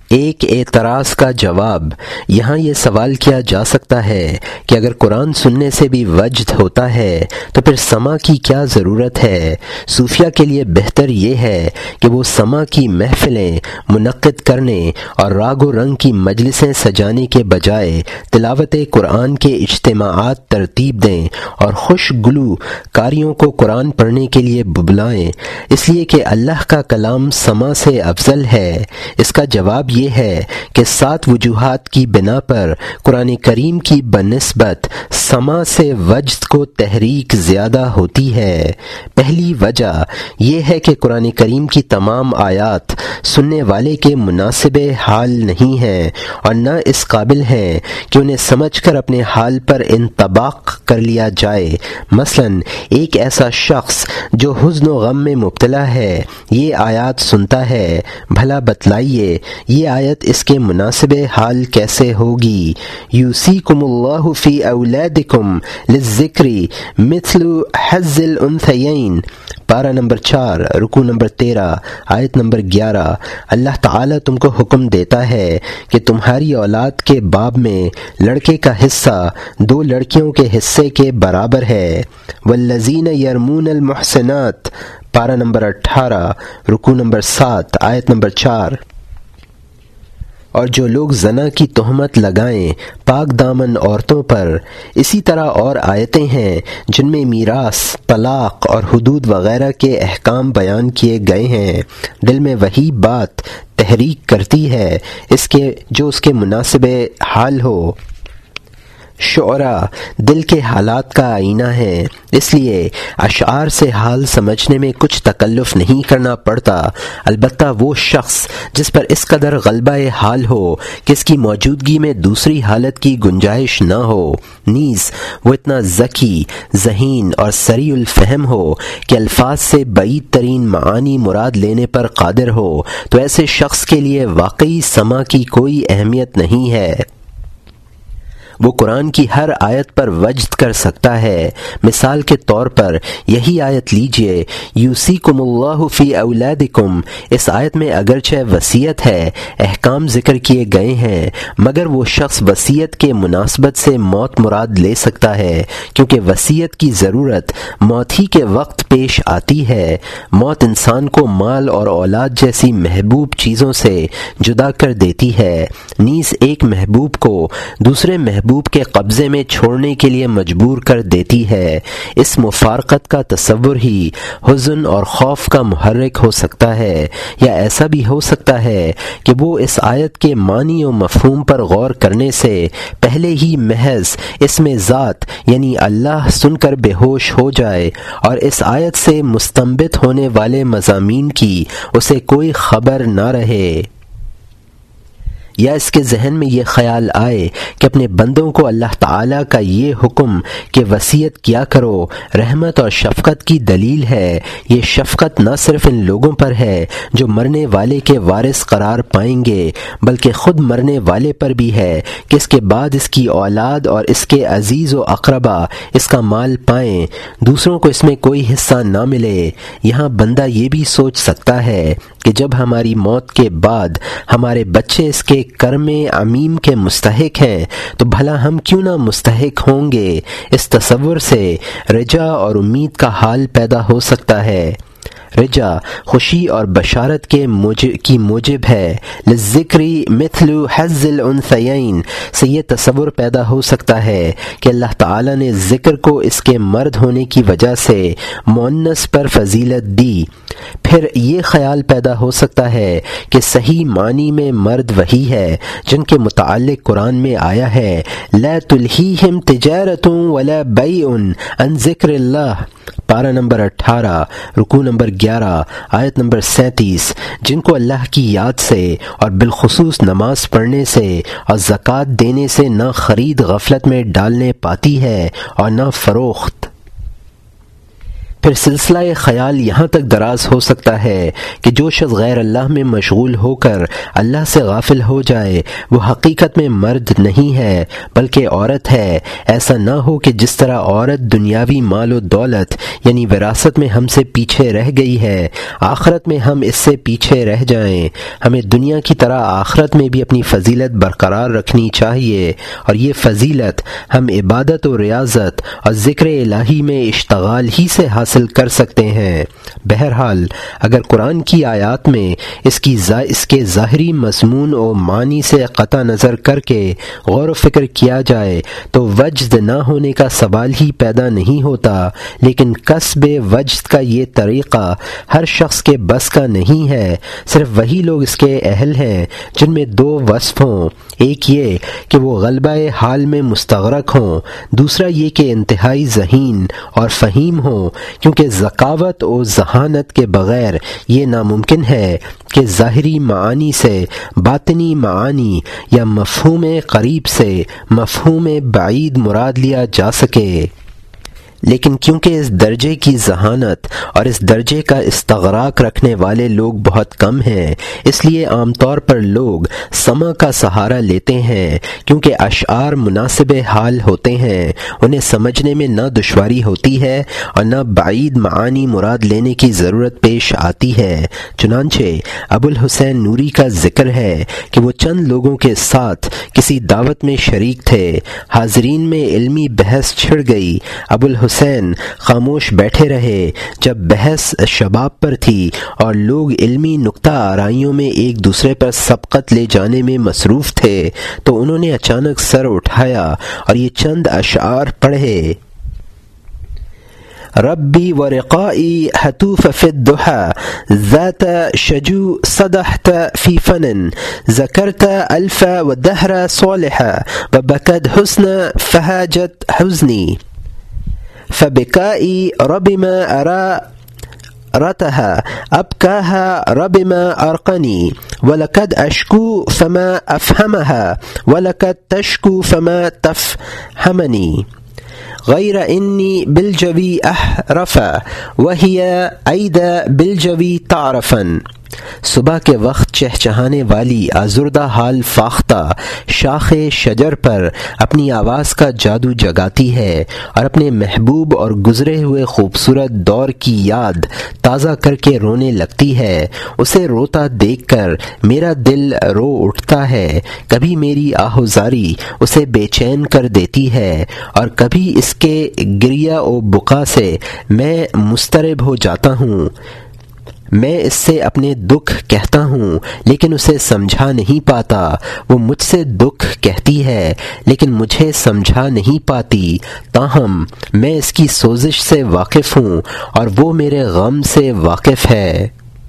ایک اعتراض کا جواب۔ یہاں یہ سوال کیا جا سکتا ہے کہ اگر قرآن سننے سے بھی وجد ہوتا ہے تو پھر سماع کی کیا ضرورت ہے؟ صوفیہ کے لیے بہتر یہ ہے کہ وہ سماع کی محفلیں منعقد کرنے اور راگ و رنگ کی مجلسیں سجانے کے بجائے تلاوت قرآن کے اجتماعات ترتیب دیں اور خوش گلو کاریوں کو قرآن پڑھنے کے لیے بلائیں، اس لیے کہ اللہ کا کلام سماع سے افضل ہے۔ اس کا جواب یہ ہے کہ 7 وجوہات کی بنا پر قرآن کریم کی بنسبت سماع سے وجد کو تحریک زیادہ ہوتی ہے۔ پہلی وجہ یہ ہے کہ قرآن کریم کی تمام آیات سننے والے کے مناسب حال نہیں ہیں اور نہ اس قابل ہیں کہ انہیں سمجھ کر اپنے حال پر انطباق کر لیا جائے۔ مثلا ایک ایسا شخص جو حزن و غم میں مبتلا ہے یہ آیات سنتا ہے، بھلا بتلائیے یہ آیت اس کے مناسب حال کیسے ہوگی؟ یوصیکم اللہ فی اولادکم للذکر مثل حظ الانثیین، پارہ نمبر 4 رکوع نمبر 13 آیت نمبر 11۔ اللہ تعالیٰ تم کو حکم دیتا ہے کہ تمہاری اولاد کے باب میں لڑکے کا حصہ 2 لڑکیوں کے حصے کے برابر ہے۔ والذین یرمون المحصنات، پارہ نمبر 18 رکوع نمبر 7 آیت نمبر 4۔ اور جو لوگ زنا کی تہمت لگائیں پاک دامن عورتوں پر۔ اسی طرح اور آیتیں ہیں جن میں میراث، طلاق اور حدود وغیرہ کے احکام بیان کیے گئے ہیں۔ دل میں وہی بات تحریک کرتی ہے جو اس کے مناسب حال ہو۔ شعراء دل کے حالات کا آئینہ ہے، اس لیے اشعار سے حال سمجھنے میں کچھ تکلف نہیں کرنا پڑتا، البتہ وہ شخص جس پر اس قدر غلبہ حال ہو کہ اس کی موجودگی میں دوسری حالت کی گنجائش نہ ہو، نیز وہ اتنا ذکی، ذہین اور سریع الفہم ہو کہ الفاظ سے بعید ترین معانی مراد لینے پر قادر ہو، تو ایسے شخص کے لیے واقعی سماع کی کوئی اہمیت نہیں ہے۔ وہ قرآن کی ہر آیت پر وجد کر سکتا ہے۔ مثال کے طور پر یہی آیت لیجئے، یوصیکم اللہ فی اولادکم، اس آیت میں اگرچہ وصیت ہے، احکام ذکر کیے گئے ہیں، مگر وہ شخص وصیت کے مناسبت سے موت مراد لے سکتا ہے، کیونکہ وصیت کی ضرورت موت ہی کے وقت پیش آتی ہے۔ موت انسان کو مال اور اولاد جیسی محبوب چیزوں سے جدا کر دیتی ہے، نیز ایک محبوب کو دوسرے محبوب کے قبضے میں چھوڑنے کے لیے مجبور کر دیتی ہے۔ اس مفارقت کا تصور ہی حزن اور خوف کا محرک ہو سکتا ہے، یا ایسا بھی ہو سکتا ہے کہ وہ اس آیت کے معنی و مفہوم پر غور کرنے سے پہلے ہی محض اسم ذات یعنی اللہ سن کر بے ہوش ہو جائے اور اس آیت سے مستنبط ہونے والے مضامین کی اسے کوئی خبر نہ رہے، یا اس کے ذہن میں یہ خیال آئے کہ اپنے بندوں کو اللہ تعالیٰ کا یہ حکم کہ وصیت کیا کرو رحمت اور شفقت کی دلیل ہے۔ یہ شفقت نہ صرف ان لوگوں پر ہے جو مرنے والے کے وارث قرار پائیں گے، بلکہ خود مرنے والے پر بھی ہے کہ اس کے بعد اس کی اولاد اور اس کے عزیز و اقربا اس کا مال پائیں، دوسروں کو اس میں کوئی حصہ نہ ملے۔ یہاں بندہ یہ بھی سوچ سکتا ہے کہ جب ہماری موت کے بعد ہمارے بچے اس کے کرم عمیم کے مستحق ہیں تو بھلا ہم کیوں نہ مستحق ہوں گے۔ اس تصور سے رجا اور امید کا حال پیدا ہو سکتا ہے۔ رجا خوشی اور بشارت کی موجب ہے، للذکر مثل حظ الانثیین سے یہ تصور پیدا ہو سکتا ہے کہ اللہ تعالیٰ نے ذکر کو اس کے مرد ہونے کی وجہ سے مؤنث پر فضیلت دی۔ پھر یہ خیال پیدا ہو سکتا ہے کہ صحیح معنی میں مرد وہی ہے جن کے متعلق قرآن میں آیا ہے، لا تلہیہم تجارۃ ولا بیع عن ذکر اللہ، پارہ نمبر 18 رکوع نمبر 11 آیت نمبر 37، جن کو اللہ کی یاد سے اور بالخصوص نماز پڑھنے سے اور زکوٰۃ دینے سے نہ خرید غفلت میں ڈالنے پاتی ہے اور نہ فروخت۔ پھر سلسلہ خیال یہاں تک دراز ہو سکتا ہے کہ جو شخص غیر اللہ میں مشغول ہو کر اللہ سے غافل ہو جائے وہ حقیقت میں مرد نہیں ہے بلکہ عورت ہے۔ ایسا نہ ہو کہ جس طرح عورت دنیاوی مال و دولت یعنی وراثت میں ہم سے پیچھے رہ گئی ہے، آخرت میں ہم اس سے پیچھے رہ جائیں۔ ہمیں دنیا کی طرح آخرت میں بھی اپنی فضیلت برقرار رکھنی چاہیے، اور یہ فضیلت ہم عبادت و ریاضت اور ذکر الہی میں اشتغال ہی سے حاصل کر سکتے ہیں۔ بہرحال اگر قرآن کی آیات میں اس کے ظاہری مضمون و معنی سے قطع نظر کر کے غور و فکر کیا جائے تو وجد نہ ہونے کا سوال ہی پیدا نہیں ہوتا، لیکن کسب وجد کا یہ طریقہ ہر شخص کے بس کا نہیں ہے۔ صرف وہی لوگ اس کے اہل ہیں جن میں دو وصف ہوں، ایک یہ کہ وہ غلبہ حال میں مستغرق ہوں، دوسرا یہ کہ انتہائی ذہین اور فہیم ہوں، کیونکہ ذکاوت و ذہانت کے بغیر یہ ناممکن ہے کہ ظاہری معانی سے باطنی معانی یا مفہوم قریب سے مفہوم بعید مراد لیا جا سکے۔ لیکن کیونکہ اس درجے کی ذہانت اور اس درجے کا استغراق رکھنے والے لوگ بہت کم ہیں، اس لیے عام طور پر لوگ سما کا سہارا لیتے ہیں، کیونکہ اشعار مناسب حال ہوتے ہیں، انہیں سمجھنے میں نہ دشواری ہوتی ہے اور نہ بعید معانی مراد لینے کی ضرورت پیش آتی ہے۔ چنانچہ ابو الحسین نوری کا ذکر ہے کہ وہ چند لوگوں کے ساتھ کسی دعوت میں شریک تھے، حاضرین میں علمی بحث چھڑ گئی، ابو الحسین خاموش بیٹھے رہے۔ جب بحث شباب پر تھی اور لوگ علمی نکتہ آرائیوں میں ایک دوسرے پر سبقت لے جانے میں مصروف تھے تو انہوں نے اچانک سر اٹھایا اور یہ چند اشعار پڑھے: ربی ورقائی حتوف فی الضحى ذات شجو صدحت فی فن ذکرت الف ودہر صالحا وبکد حسن فہاجت حزنی فبکائی ربما رتها أبكاها ربما أرقني ولقد أشكو فما أفهمها ولقد تشكو فما تفهمني غير إني بالجوي أحرف وهي أيضا بالجوي تعرفا۔ صبح کے وقت چہچہانے والی آزردہ حال فاختہ شاخ شجر پر اپنی آواز کا جادو جگاتی ہے اور اپنے محبوب اور گزرے ہوئے خوبصورت دور کی یاد تازہ کر کے رونے لگتی ہے۔ اسے روتا دیکھ کر میرا دل رو اٹھتا ہے، کبھی میری آہوزاری اسے بے چین کر دیتی ہے اور کبھی اس کے گریہ و بکا سے میں مضطرب ہو جاتا ہوں۔ میں اس سے اپنے دکھ کہتا ہوں لیکن اسے سمجھا نہیں پاتا، وہ مجھ سے دکھ کہتی ہے لیکن مجھے سمجھا نہیں پاتی، تاہم میں اس کی سوزش سے واقف ہوں اور وہ میرے غم سے واقف ہے۔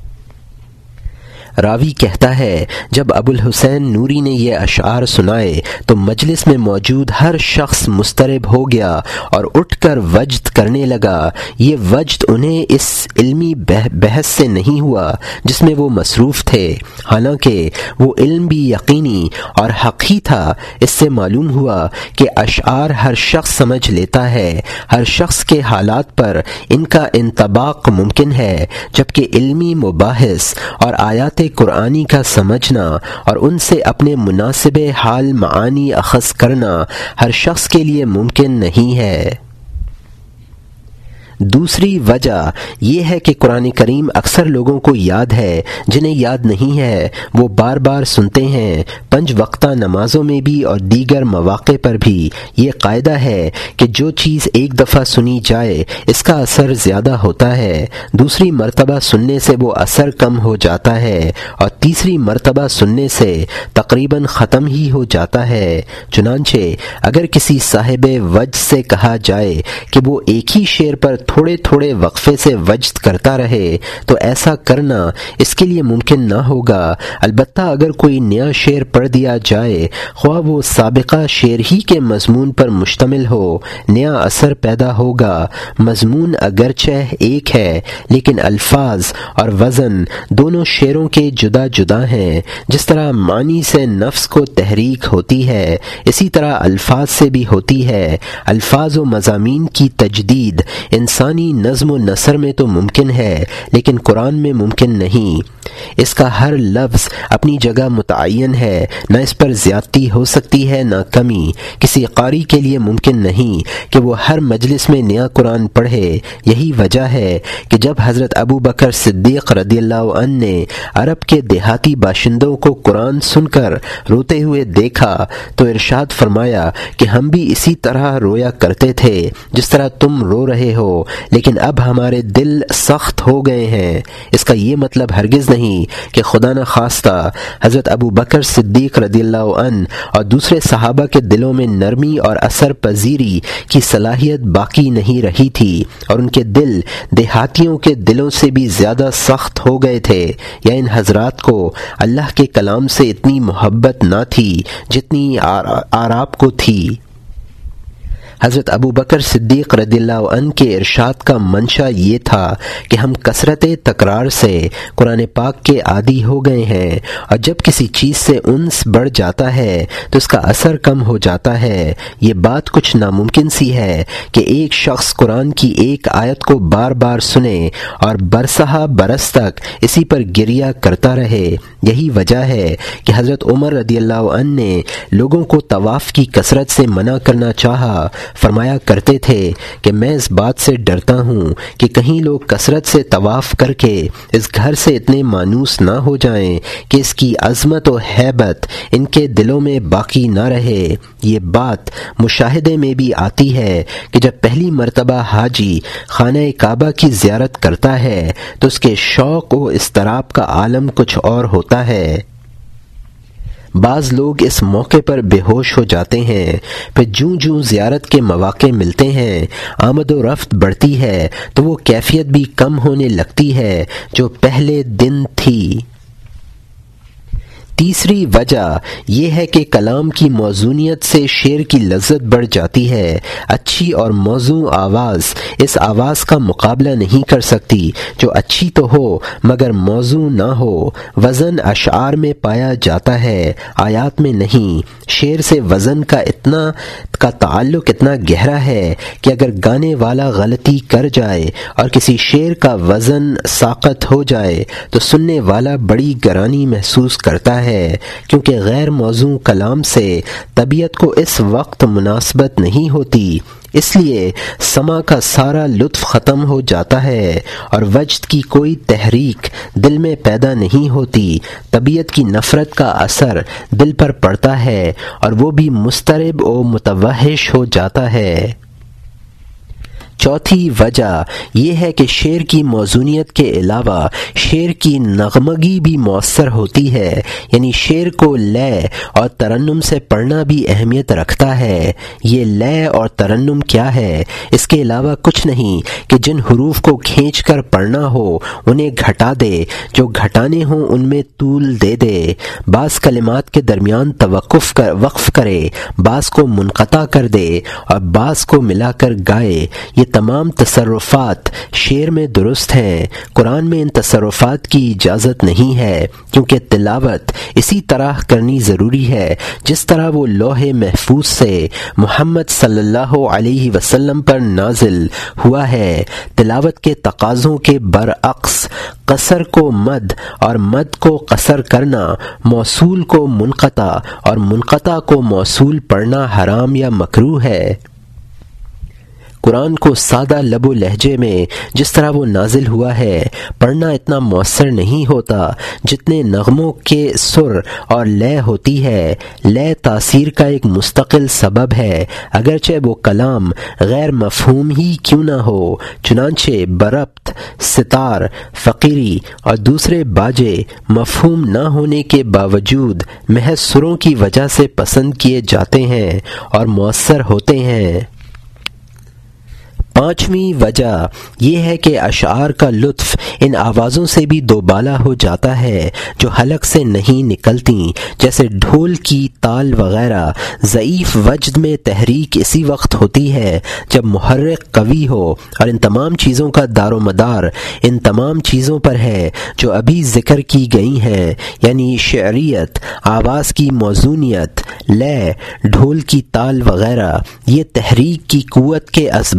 راوی کہتا ہے جب ابو الحسین نوری نے یہ اشعار سنائے تو مجلس میں موجود ہر شخص مضطرب ہو گیا اور اٹھ کر وجد کرنے لگا۔ یہ وجد انہیں اس علمی بحث سے نہیں ہوا جس میں وہ مصروف تھے، حالانکہ وہ علم بھی یقینی اور حقیقی تھا۔ اس سے معلوم ہوا کہ اشعار ہر شخص سمجھ لیتا ہے، ہر شخص کے حالات پر ان کا انطباق ممکن ہے، جبکہ علمی مباحث اور آیات قرآنی کا سمجھنا اور ان سے اپنے مناسب حال معانی اخذ کرنا ہر شخص کے لیے ممکن نہیں ہے۔ دوسری وجہ یہ ہے کہ قرآن کریم اکثر لوگوں کو یاد ہے، جنہیں یاد نہیں ہے وہ بار بار سنتے ہیں۔ 5 وقتہ نمازوں میں بھی اور دیگر مواقع پر بھی یہ قاعدہ ہے کہ جو چیز ایک دفعہ سنی جائے اس کا اثر زیادہ ہوتا ہے، دوسری مرتبہ سننے سے وہ اثر کم ہو جاتا ہے اور تیسری مرتبہ سننے سے تقریباً ختم ہی ہو جاتا ہے۔ چنانچہ اگر کسی صاحب وجد سے کہا جائے کہ وہ ایک ہی شعر پر تھوڑے تھوڑے وقفے سے وجد کرتا رہے تو ایسا کرنا اس کے لیے ممکن نہ ہوگا، البتہ اگر کوئی نیا شعر پڑھ دیا جائے خواہ وہ سابقہ شعر ہی کے مضمون پر مشتمل ہو، نیا اثر پیدا ہوگا۔ مضمون اگرچہ ایک ہے لیکن الفاظ اور وزن دونوں شعروں کے جدا جدا ہیں۔ جس طرح معنی سے نفس کو تحریک ہوتی ہے اسی طرح الفاظ سے بھی ہوتی ہے۔ الفاظ و مضامین کی تجدید انسان انسانی نظم و نثر میں تو ممکن ہے لیکن قرآن میں ممکن نہیں۔ اس کا ہر لفظ اپنی جگہ متعین ہے، نہ اس پر زیادتی ہو سکتی ہے نہ کمی۔ کسی قاری کے لیے ممکن نہیں کہ وہ ہر مجلس میں نیا قرآن پڑھے۔ یہی وجہ ہے کہ جب حضرت ابو بکر صدیق رضی اللہ عنہ نے عرب کے دیہاتی باشندوں کو قرآن سن کر روتے ہوئے دیکھا تو ارشاد فرمایا کہ ہم بھی اسی طرح رویا کرتے تھے جس طرح تم رو رہے ہو، لیکن اب ہمارے دل سخت ہو گئے ہیں۔ اس کا یہ مطلب ہرگز نہیں کہ خدا نہ خواستہ حضرت ابو بکر صدیق رضی اللہ عنہ اور دوسرے صحابہ کے دلوں میں نرمی اور اثر پذیری کی صلاحیت باقی نہیں رہی تھی اور ان کے دل دیہاتیوں کے دلوں سے بھی زیادہ سخت ہو گئے تھے، یا ان حضرات کو اللہ کے کلام سے اتنی محبت نہ تھی جتنی اعراب کو تھی۔ حضرت ابو بکر صدیق رضی اللہ عنہ کے ارشاد کا منشا یہ تھا کہ ہم کثرت تکرار سے قرآن پاک کے عادی ہو گئے ہیں، اور جب کسی چیز سے انس بڑھ جاتا ہے تو اس کا اثر کم ہو جاتا ہے۔ یہ بات کچھ ناممکن سی ہے کہ ایک شخص قرآن کی ایک آیت کو بار بار سنے اور برسہ برس تک اسی پر گریہ کرتا رہے۔ یہی وجہ ہے کہ حضرت عمر رضی اللہ عنہ نے لوگوں کو طواف کی کثرت سے منع کرنا چاہا۔ فرمایا کرتے تھے کہ میں اس بات سے ڈرتا ہوں کہ کہیں لوگ کثرت سے طواف کر کے اس گھر سے اتنے مانوس نہ ہو جائیں کہ اس کی عظمت و ہیبت ان کے دلوں میں باقی نہ رہے۔ یہ بات مشاہدے میں بھی آتی ہے کہ جب پہلی مرتبہ حاجی خانہ کعبہ کی زیارت کرتا ہے تو اس کے شوق و اضطراب کا عالم کچھ اور ہوتا ہے۔ بعض لوگ اس موقع پر بے ہوش ہو جاتے ہیں، پھر جوں جوں زیارت کے مواقع ملتے ہیں، آمد و رفت بڑھتی ہے تو وہ کیفیت بھی کم ہونے لگتی ہے جو پہلے دن تھی۔ تیسری وجہ یہ ہے کہ کلام کی موزونیت سے شعر کی لذت بڑھ جاتی ہے۔ اچھی اور موزوں آواز اس آواز کا مقابلہ نہیں کر سکتی جو اچھی تو ہو مگر موزوں نہ ہو۔ وزن اشعار میں پایا جاتا ہے، آیات میں نہیں۔ شعر سے وزن کا تعلق اتنا گہرا ہے کہ اگر گانے والا غلطی کر جائے اور کسی شعر کا وزن ساقط ہو جائے تو سننے والا بڑی گرانی محسوس کرتا ہے، کیونکہ غیر موزوں کلام سے طبیعت کو اس وقت مناسبت نہیں ہوتی۔ اس لیے سماع کا سارا لطف ختم ہو جاتا ہے اور وجد کی کوئی تحریک دل میں پیدا نہیں ہوتی۔ طبیعت کی نفرت کا اثر دل پر پڑتا ہے اور وہ بھی مضطرب و متوحش ہو جاتا ہے۔ چوتھی وجہ یہ ہے کہ شعر کی موزونیت کے علاوہ شعر کی نغمگی بھی مؤثر ہوتی ہے، یعنی شعر کو لے اور ترنم سے پڑھنا بھی اہمیت رکھتا ہے۔ یہ لے اور ترنم کیا ہے؟ اس کے علاوہ کچھ نہیں کہ جن حروف کو کھینچ کر پڑھنا ہو انہیں گھٹا دے، جو گھٹانے ہوں ان میں طول دے دے، بعض کلمات کے درمیان وقف کرے، بعض کو منقطع کر دے اور بعض کو ملا کر گائے۔ یہ تمام تصرفات شعر میں درست ہیں۔ قرآن میں ان تصرفات کی اجازت نہیں ہے، کیونکہ تلاوت اسی طرح کرنی ضروری ہے جس طرح وہ لوح محفوظ سے محمد صلی اللہ علیہ وسلم پر نازل ہوا ہے۔ تلاوت کے تقاضوں کے برعکس قصر کو مد اور مد کو قصر کرنا، موصول کو منقطع اور منقطع کو موصول پڑھنا حرام یا مکروہ ہے۔ قرآن کو سادہ لب و لہجے میں جس طرح وہ نازل ہوا ہے پڑھنا اتنا مؤثر نہیں ہوتا جتنے نغموں کے سر اور لے ہوتی ہے۔ لے تاثیر کا ایک مستقل سبب ہے، اگرچہ وہ کلام غیر مفہوم ہی کیوں نہ ہو۔ چنانچہ بربط، ستار، فقیری اور دوسرے باجے مفہوم نہ ہونے کے باوجود محض سروں کی وجہ سے پسند کیے جاتے ہیں اور مؤثر ہوتے ہیں۔ پانچویں وجہ یہ ہے کہ اشعار کا لطف ان آوازوں سے بھی دوبالا ہو جاتا ہے جو حلق سے نہیں نکلتی، جیسے ڈھول کی تال وغیرہ۔ ضعیف وجد میں تحریک اسی وقت ہوتی ہے جب محرک قوی ہو، اور ان تمام چیزوں کا دار و مدار ان تمام چیزوں پر ہے جو ابھی ذکر کی گئی ہیں، یعنی شعریت، آواز کی موزونیت، لے، ڈھول کی تال وغیرہ۔ یہ تحریک کی قوت کے اسباب ہیں۔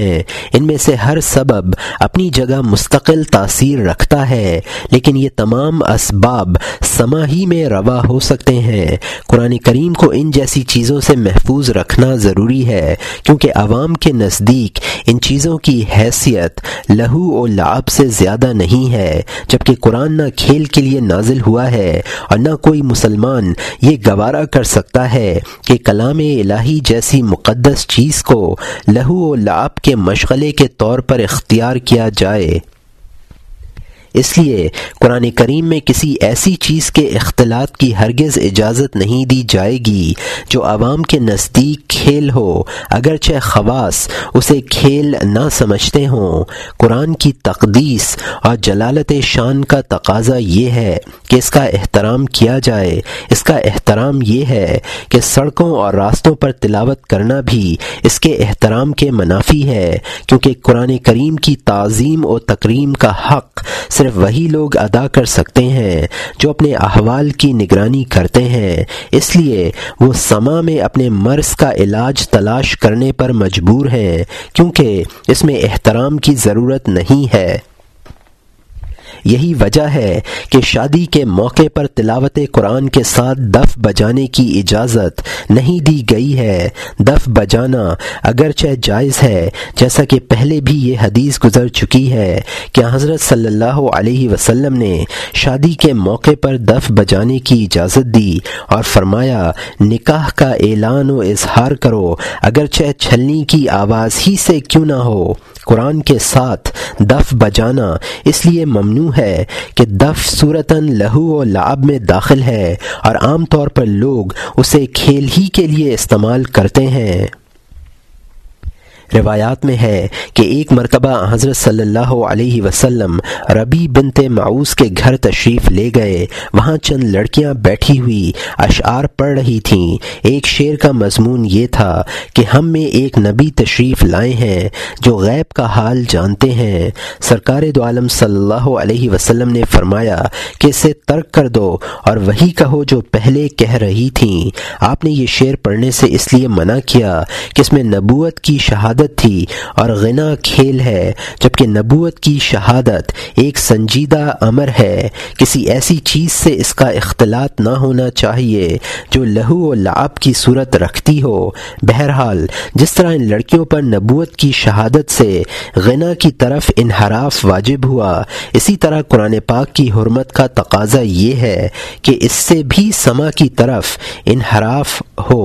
ہیں، ان میں سے ہر سبب اپنی جگہ مستقل تاثیر رکھتا ہے، لیکن یہ تمام اسباب سما ہی میں روا ہو سکتے ہیں۔ قرآن کریم کو ان جیسی چیزوں سے محفوظ رکھنا ضروری ہے، کیونکہ عوام کے نزدیک ان چیزوں کی حیثیت لہو و لعب سے زیادہ نہیں ہے، جبکہ قرآن نہ کھیل کے لیے نازل ہوا ہے اور نہ کوئی مسلمان یہ گوارا کر سکتا ہے کہ کلام الہی جیسی مقدس چیز کو لہو و لعب کے مشغلے کے طور پر اختیار کیا جائے۔ اس لیے قرآن کریم میں کسی ایسی چیز کے اختلاط کی ہرگز اجازت نہیں دی جائے گی جو عوام کے نزدیک کھیل ہو، اگرچہ خواص اسے کھیل نہ سمجھتے ہوں۔ قرآن کی تقدیس اور جلالت شان کا تقاضا یہ ہے کہ اس کا احترام کیا جائے۔ اس کا احترام یہ ہے کہ سڑکوں اور راستوں پر تلاوت کرنا بھی اس کے احترام کے منافی ہے، کیونکہ قرآن کریم کی تعظیم و تکریم کا حق صرف وہی لوگ ادا کر سکتے ہیں جو اپنے احوال کی نگرانی کرتے ہیں۔ اس لیے وہ سما میں اپنے مرض کا علاج تلاش کرنے پر مجبور ہیں، کیونکہ اس میں احترام کی ضرورت نہیں ہے۔ یہی وجہ ہے کہ شادی کے موقع پر تلاوت قرآن کے ساتھ دف بجانے کی اجازت نہیں دی گئی ہے۔ دف بجانا اگرچہ جائز ہے، جیسا کہ پہلے بھی یہ حدیث گزر چکی ہے کہ حضرت صلی اللہ علیہ وسلم نے شادی کے موقع پر دف بجانے کی اجازت دی اور فرمایا نکاح کا اعلان و اظہار کرو، اگرچہ چھلنی کی آواز ہی سے کیوں نہ ہو۔ قرآن کے ساتھ دف بجانا اس لیے ممنوع ہے کہ دف صورتاً لہو و لعب میں داخل ہے اور عام طور پر لوگ اسے کھیل ہی کے لیے استعمال کرتے ہیں۔ روایات میں ہے کہ ایک مرتبہ حضرت صلی اللہ علیہ وسلم ربیع بنت معوذ کے گھر تشریف لے گئے۔ وہاں چند لڑکیاں بیٹھی ہوئی اشعار پڑھ رہی تھیں۔ ایک شعر کا مضمون یہ تھا کہ ہم میں ایک نبی تشریف لائے ہیں جو غیب کا حال جانتے ہیں۔ سرکار دو عالم صلی اللہ علیہ وسلم نے فرمایا کہ اسے ترک کر دو اور وہی کہو جو پہلے کہہ رہی تھیں۔ آپ نے یہ شعر پڑھنے سے اس لیے منع کیا کہ اس میں نبوت کی شہادت تھی اور غنا کھیل ہے، جبکہ نبوت کی شہادت ایک سنجیدہ امر ہے۔ کسی ایسی چیز سے اس کا اختلاط نہ ہونا چاہیے جو لہو و لعب کی صورت رکھتی ہو۔ بہرحال جس طرح ان لڑکیوں پر نبوت کی شہادت سے غنا کی طرف انحراف واجب ہوا، اسی طرح قرآن پاک کی حرمت کا تقاضا یہ ہے کہ اس سے بھی سما کی طرف انحراف ہو۔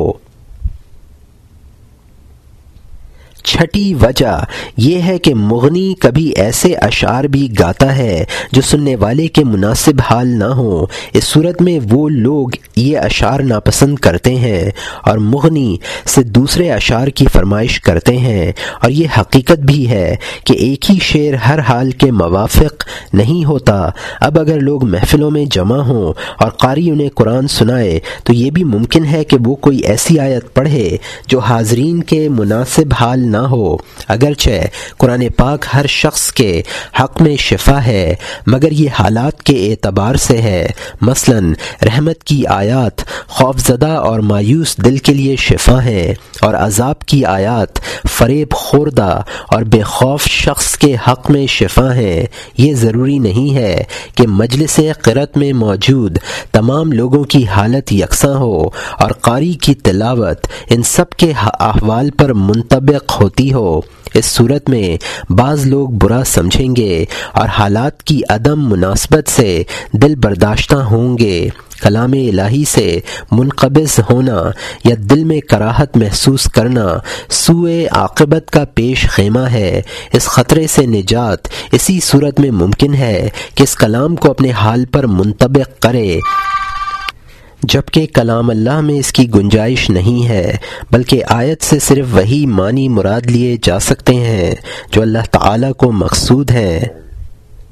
چھٹی وجہ یہ ہے کہ مغنی کبھی ایسے اشعار بھی گاتا ہے جو سننے والے کے مناسب حال نہ ہوں۔ اس صورت میں وہ لوگ یہ اشعار ناپسند کرتے ہیں اور مغنی سے دوسرے اشعار کی فرمائش کرتے ہیں، اور یہ حقیقت بھی ہے کہ ایک ہی شعر ہر حال کے موافق نہیں ہوتا۔ اب اگر لوگ محفلوں میں جمع ہوں اور قاری انہیں قرآن سنائے تو یہ بھی ممکن ہے کہ وہ کوئی ایسی آیت پڑھے جو حاضرین کے مناسب حال نہ ہو۔ اگرچہ قرآن پاک ہر شخص کے حق میں شفا ہے، مگر یہ حالات کے اعتبار سے ہے۔ مثلا رحمت کی آیات خوفزدہ اور مایوس دل کے لیے شفا ہیں، اور عذاب کی آیات فریب خوردہ اور بے خوف شخص کے حق میں شفا ہیں۔ یہ ضروری نہیں ہے کہ مجلس قرأت میں موجود تمام لوگوں کی حالت یکساں ہو اور قاری کی تلاوت ان سب کے احوال پر منطبق ہوتی ہو۔ اس صورت میں بعض لوگ برا سمجھیں گے اور حالات کی عدم مناسبت سے دل برداشتہ ہوں گے۔ کلام الہی سے منقبض ہونا یا دل میں کراہت محسوس کرنا سوء عاقبت کا پیش خیمہ ہے۔ اس خطرے سے نجات اسی صورت میں ممکن ہے کہ اس کلام کو اپنے حال پر منطبق کرے، جبکہ کلام اللہ میں اس کی گنجائش نہیں ہے، بلکہ آیت سے صرف وہی معنی مراد لیے جا سکتے ہیں جو اللہ تعالیٰ کو مقصود ہیں۔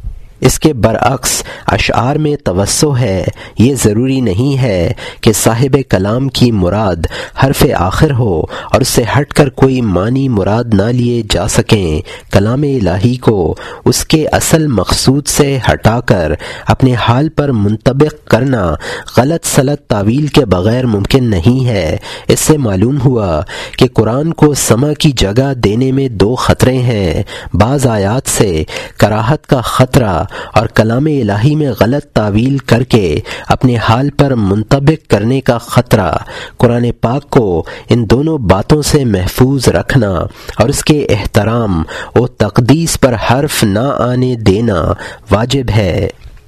اس کے برعکس اشعار میں توسع ہے۔ یہ ضروری نہیں ہے کہ صاحب کلام کی مراد حرف آخر ہو اور اس سے ہٹ کر کوئی معنی مراد نہ لیے جا سکیں۔ کلام الہی کو اس کے اصل مقصود سے ہٹا کر اپنے حال پر منطبق کرنا غلط سلط تعویل کے بغیر ممکن نہیں ہے۔ اس سے معلوم ہوا کہ قرآن کو سمع کی جگہ دینے میں دو خطرے ہیں، بعض آیات سے کراہت کا خطرہ اور کلام الہی میں غلط تعویل کر کے اپنے حال پر منطبق کرنے کا خطرہ۔ قرآن پاک کو ان دونوں باتوں سے محفوظ رکھنا اور اس کے احترام و تقدیس پر حرف نہ آنے دینا واجب ہے۔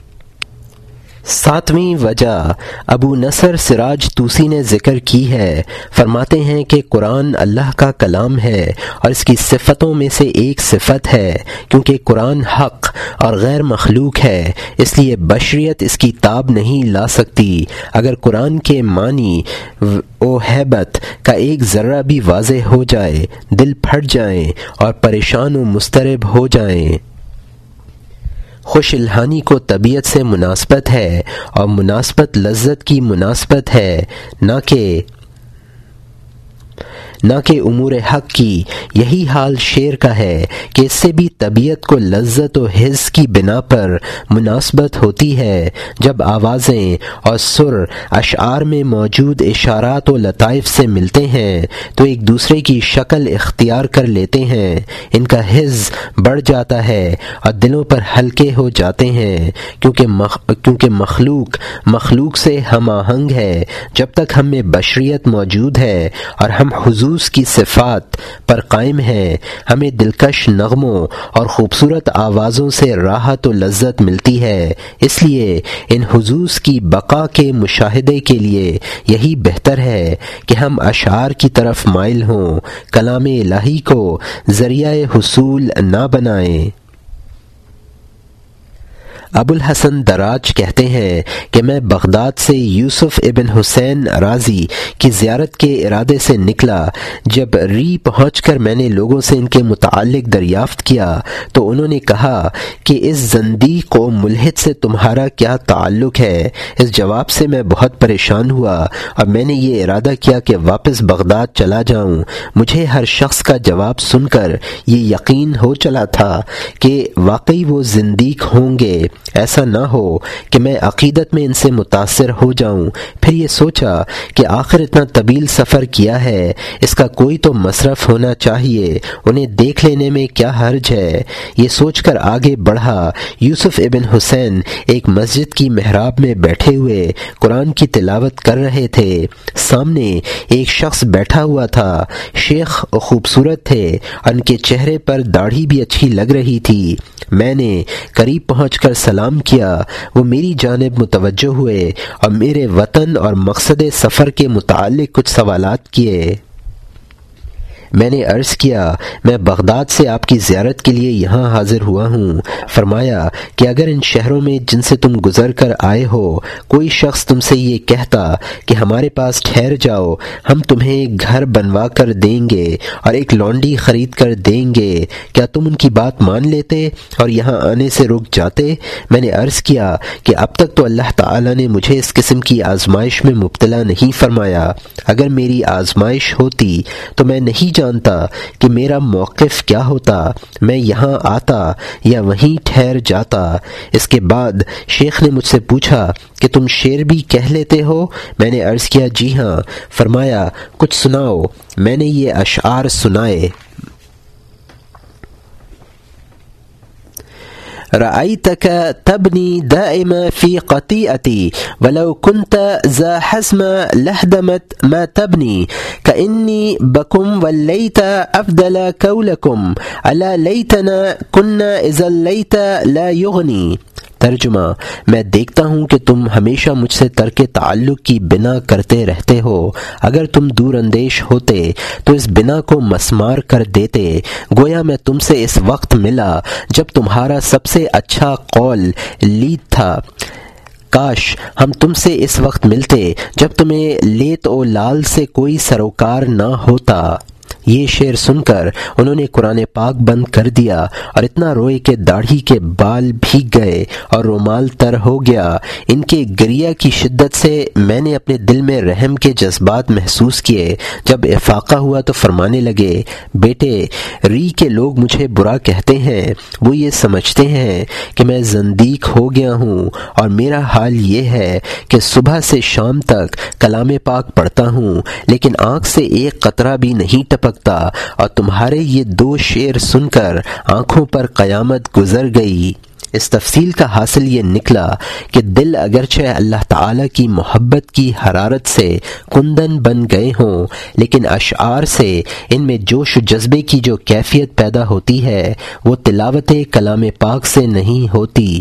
ساتویں وجہ ابو نصر سراج طوسی نے ذکر کی ہے، فرماتے ہیں کہ قرآن اللہ کا کلام ہے اور اس کی صفتوں میں سے ایک صفت ہے، کیونکہ قرآن حق اور غیر مخلوق ہے، اس لیے بشریت اس کی تاب نہیں لا سکتی۔ اگر قرآن کے معنی و ہیبت کا ایک ذرہ بھی واضح ہو جائے، دل پھٹ جائیں اور پریشان و مضطرب ہو جائیں۔ خوش الحانی کو طبیعت سے مناسبت ہے اور مناسبت لذت کی مناسبت ہے، نہ کہ امور حق کی۔ یہی حال شعر کا ہے کہ اس سے بھی طبیعت کو لذت و حس کی بنا پر مناسبت ہوتی ہے۔ جب آوازیں اور سر اشعار میں موجود اشارات و لطائف سے ملتے ہیں تو ایک دوسرے کی شکل اختیار کر لیتے ہیں، ان کا حس بڑھ جاتا ہے اور دلوں پر ہلکے ہو جاتے ہیں، کیونکہ مخلوق سے ہم آہنگ ہے۔ جب تک ہم میں بشریت موجود ہے اور ہم حضور کی صفات پر قائم ہیں، ہمیں دلکش نغموں اور خوبصورت آوازوں سے راحت و لذت ملتی ہے۔ اس لیے ان حضوظ کی بقا کے مشاہدے کے لیے یہی بہتر ہے کہ ہم اشعار کی طرف مائل ہوں، کلام الہی کو ذریعہ حصول نہ بنائیں۔ ابو الحسن دراج کہتے ہیں کہ میں بغداد سے یوسف ابن حسین رازی کی زیارت کے ارادے سے نکلا۔ جب ری پہنچ کر میں نے لوگوں سے ان کے متعلق دریافت کیا تو انہوں نے کہا کہ اس زندیق و ملحد سے تمہارا کیا تعلق ہے؟ اس جواب سے میں بہت پریشان ہوا اور میں نے یہ ارادہ کیا کہ واپس بغداد چلا جاؤں۔ مجھے ہر شخص کا جواب سن کر یہ یقین ہو چلا تھا کہ واقعی وہ زندیق ہوں گے، ایسا نہ ہو کہ میں عقیدت میں ان سے متاثر ہو جاؤں۔ پھر یہ سوچا کہ آخر اتنا طویل سفر کیا ہے، اس کا کوئی تو مصرف ہونا چاہیے، انہیں دیکھ لینے میں کیا حرج ہے۔ یہ سوچ کر آگے بڑھا۔ یوسف ابن حسین ایک مسجد کی محراب میں بیٹھے ہوئے قرآن کی تلاوت کر رہے تھے۔ سامنے ایک شخص بیٹھا ہوا تھا، شیخ خوبصورت تھے اور ان کے چہرے پر داڑھی بھی اچھی لگ رہی تھی۔ میں نے قریب پہنچ کر سلام کیا، وہ میری جانب متوجہ ہوئے اور میرے وطن اور مقصد سفر کے متعلق کچھ سوالات کیے۔ میں نے عرض کیا میں بغداد سے آپ کی زیارت کے لیے یہاں حاضر ہوا ہوں۔ فرمایا کہ اگر ان شہروں میں جن سے تم گزر کر آئے ہو کوئی شخص تم سے یہ کہتا کہ ہمارے پاس ٹھہر جاؤ، ہم تمہیں ایک گھر بنوا کر دیں گے اور ایک لونڈی خرید کر دیں گے، کیا تم ان کی بات مان لیتے اور یہاں آنے سے رک جاتے؟ میں نے عرض کیا کہ اب تک تو اللہ تعالیٰ نے مجھے اس قسم کی آزمائش میں مبتلا نہیں فرمایا، اگر میری آزمائش ہوتی تو میں نہیں جانتا کہ میرا موقف کیا ہوتا، میں یہاں آتا یا وہیں ٹھہر جاتا۔ اس کے بعد شیخ نے مجھ سے پوچھا کہ تم شعر بھی کہہ لیتے ہو؟ میں نے عرض کیا جی ہاں۔ فرمایا کچھ سناؤ۔ میں نے یہ اشعار سنائے۔ رأيتك تبني دائما في قطيئتي ولو كنت ذا حزم لهدمت ما تبني كأني بكم وليت أفضل كولكم ألا ليتنا كنا إذا ليت لا يغني۔ ترجمہ، میں دیکھتا ہوں کہ تم ہمیشہ مجھ سے ترک تعلق کی بنا کرتے رہتے ہو، اگر تم دور اندیش ہوتے تو اس بنا کو مسمار کر دیتے، گویا میں تم سے اس وقت ملا جب تمہارا سب سے اچھا قول لید تھا، کاش ہم تم سے اس وقت ملتے جب تمہیں لیت و لال سے کوئی سروکار نہ ہوتا۔ یہ شعر سن کر انہوں نے قرآن پاک بند کر دیا اور اتنا روئے کہ داڑھی کے بال بھیگ گئے اور رومال تر ہو گیا۔ ان کے گریہ کی شدت سے میں نے اپنے دل میں رحم کے جذبات محسوس کیے۔ جب افاقہ ہوا تو فرمانے لگے، بیٹے، ری کے لوگ مجھے برا کہتے ہیں، وہ یہ سمجھتے ہیں کہ میں زندیق ہو گیا ہوں، اور میرا حال یہ ہے کہ صبح سے شام تک کلام پاک پڑھتا ہوں لیکن آنکھ سے ایک قطرہ بھی نہیں ٹپکتا، اور تمہارے یہ 2 شعر سن کر آنکھوں پر قیامت گزر گئی۔ اس تفصیل کا حاصل یہ نکلا کہ دل اگرچہ اللہ تعالی کی محبت کی حرارت سے کندن بن گئے ہوں، لیکن اشعار سے ان میں جوش و جذبے کی جو کیفیت پیدا ہوتی ہے وہ تلاوت کلام پاک سے نہیں ہوتی۔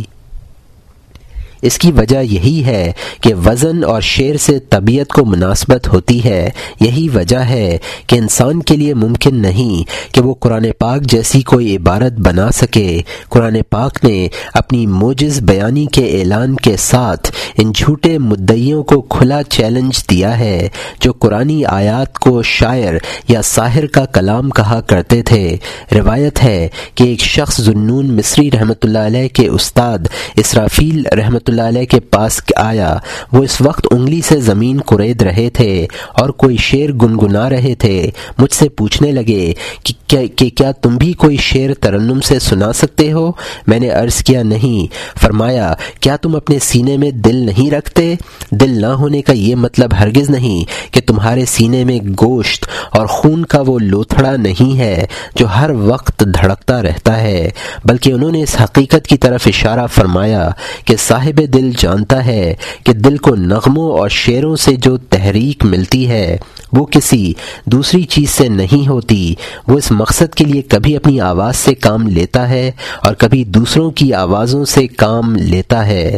اس کی وجہ یہی ہے کہ وزن اور شعر سے طبیعت کو مناسبت ہوتی ہے۔ یہی وجہ ہے کہ انسان کے لیے ممکن نہیں کہ وہ قرآن پاک جیسی کوئی عبارت بنا سکے۔ قرآن پاک نے اپنی موجز بیانی کے اعلان کے ساتھ ان جھوٹے مدعیوں کو کھلا چیلنج دیا ہے جو قرآنی آیات کو شاعر یا ساحر کا کلام کہا کرتے تھے۔ روایت ہے کہ ایک شخص ذوالنون مصری رحمۃ اللہ علیہ کے استاد اسرافیل رحمۃ اللہ علیہ کے پاس آیا۔ وہ اس وقت انگلی سے زمین کرید رہے تھے اور کوئی شعر گنگنا رہے تھے۔ مجھ سے پوچھنے لگے کہ کیا تم بھی کوئی شعر ترنم سے سنا سکتے ہو؟ میں نے عرض کیا نہیں۔ فرمایا، کیا تم اپنے سینے میں دل نہیں رکھتے؟ دل نہ ہونے کا یہ مطلب ہرگز نہیں کہ تمہارے سینے میں گوشت اور خون کا وہ لوتھڑا نہیں ہے جو ہر وقت دھڑکتا رہتا ہے، بلکہ انہوں نے اس حقیقت کی طرف اشارہ فرمایا کہ صاحب دل جانتا ہے کہ دل کو نغموں اور شعروں سے جو تحریک ملتی ہے وہ کسی دوسری چیز سے نہیں ہوتی۔ وہ اس مقصد کے لیے کبھی اپنی آواز سے کام لیتا ہے اور کبھی دوسروں کی آوازوں سے کام لیتا ہے۔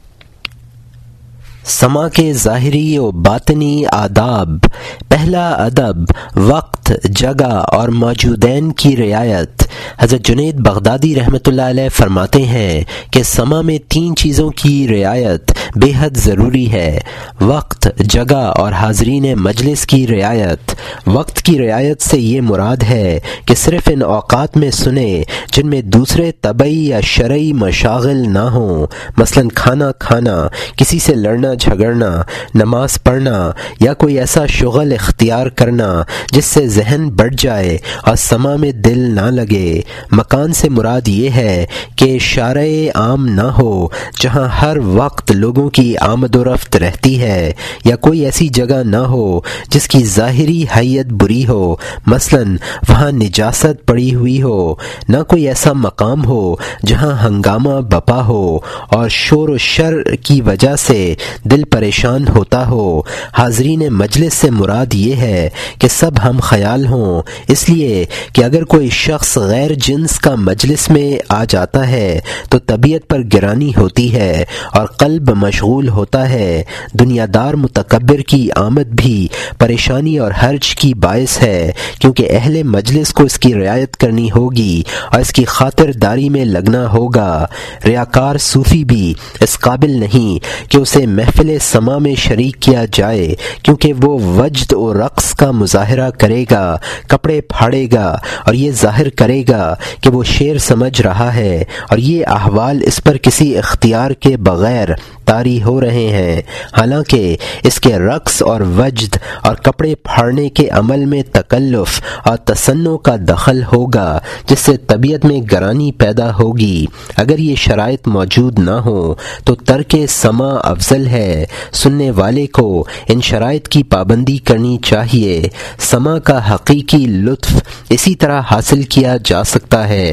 سما کے ظاہری و باطنی آداب۔ پہلا ادب وقت، جگہ اور موجودین کی رعایت۔ حضرت جنید بغدادی رحمۃ اللہ علیہ فرماتے ہیں کہ سما میں 3 چیزوں کی رعایت بے حد ضروری ہے: وقت، جگہ اور حاضرین مجلس کی رعایت۔ وقت کی رعایت سے یہ مراد ہے کہ صرف ان اوقات میں سنیں جن میں دوسرے طبعی یا شرعی مشاغل نہ ہوں، مثلا کھانا کھانا، کسی سے لڑنا جھگڑنا، نماز پڑھنا یا کوئی ایسا شغل اختیار کرنا جس سے ذہن بڑھ جائے اور سما میں دل نہ لگے۔ مکان سے مراد یہ ہے کہ شارع عام نہ ہو جہاں ہر وقت لوگوں کی آمد و رفت رہتی ہے، یا کوئی ایسی جگہ نہ ہو جس کی ظاہری حیت بری ہو، مثلا وہاں نجاست پڑی ہوئی ہو۔ نہ کوئی ایسا مقام ہو جہاں ہنگامہ بپا ہو اور شور و شر کی وجہ سے دل پریشان ہوتا ہو۔ حاضرین مجلس سے مراد یہ ہے کہ سب ہم خیال ہوں، اس لیے کہ اگر کوئی شخص غیر جنس کا مجلس میں آ جاتا ہے تو طبیعت پر گرانی ہوتی ہے اور قلب مشغول ہوتا ہے۔ دنیا دار متکبر کی آمد بھی پریشانی اور حرج کی باعث ہے، کیونکہ اہل مجلس کو اس کی رعایت کرنی ہوگی اور اس کی خاطر داری میں لگنا ہوگا۔ ریاکار صوفی بھی اس قابل نہیں کہ اسے محفل سما میں شریک کیا جائے، کیونکہ وہ وجد و رقص کا مظاہرہ کرے گا، کپڑے پھاڑے گا اور یہ ظاہر کرے گا کہ وہ شعر سمجھ رہا ہے، اور یہ احوال اس پر کسی اختیار کے بغیر طاری ہو رہے ہیں، حالانکہ اس کے رقص اور وجد اور کپڑے پھاڑنے کے عمل میں تکلف اور تصنع کا دخل ہوگا جس سے طبیعت میں گرانی پیدا ہوگی۔ اگر یہ شرائط موجود نہ ہو تو ترک سما افضل ہے۔ سننے والے کو ان شرائط کی پابندی کرنی چاہیے۔ سما کا حقیقی لطف اسی طرح حاصل کیا جا سکتا ہے۔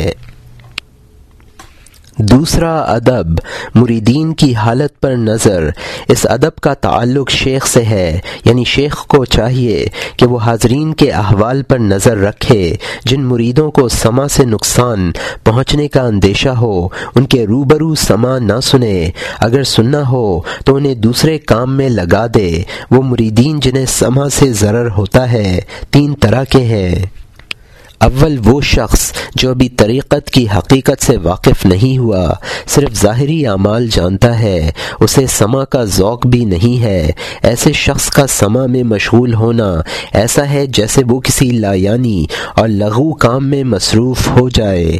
دوسرا ادب مریدین کی حالت پر نظر۔ اس ادب کا تعلق شیخ سے ہے، یعنی شیخ کو چاہیے کہ وہ حاضرین کے احوال پر نظر رکھے۔ جن مریدوں کو سما سے نقصان پہنچنے کا اندیشہ ہو ان کے روبرو سما نہ سنے، اگر سننا ہو تو انہیں دوسرے کام میں لگا دے۔ وہ مریدین جنہیں سما سے ضرر ہوتا ہے 3 طرح کے ہیں: اول وہ شخص جو ابھی طریقت کی حقیقت سے واقف نہیں ہوا، صرف ظاہری اعمال جانتا ہے، اسے سماع کا ذوق بھی نہیں ہے۔ ایسے شخص کا سماع میں مشغول ہونا ایسا ہے جیسے وہ کسی لایعنی اور لغو کام میں مصروف ہو جائے۔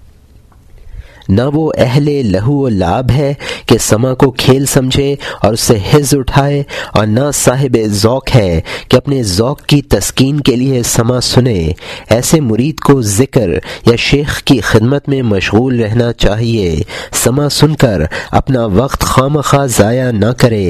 نہ وہ اہل لہو و لعب ہے کہ سماع کو کھیل سمجھے اور اس سے حظ اٹھائے، اور نہ صاحب ذوق ہے کہ اپنے ذوق کی تسکین کے لیے سماع سنے۔ ایسے مرید کو ذکر یا شیخ کی خدمت میں مشغول رہنا چاہیے، سماع سن کر اپنا وقت خواہ ضائع نہ کرے۔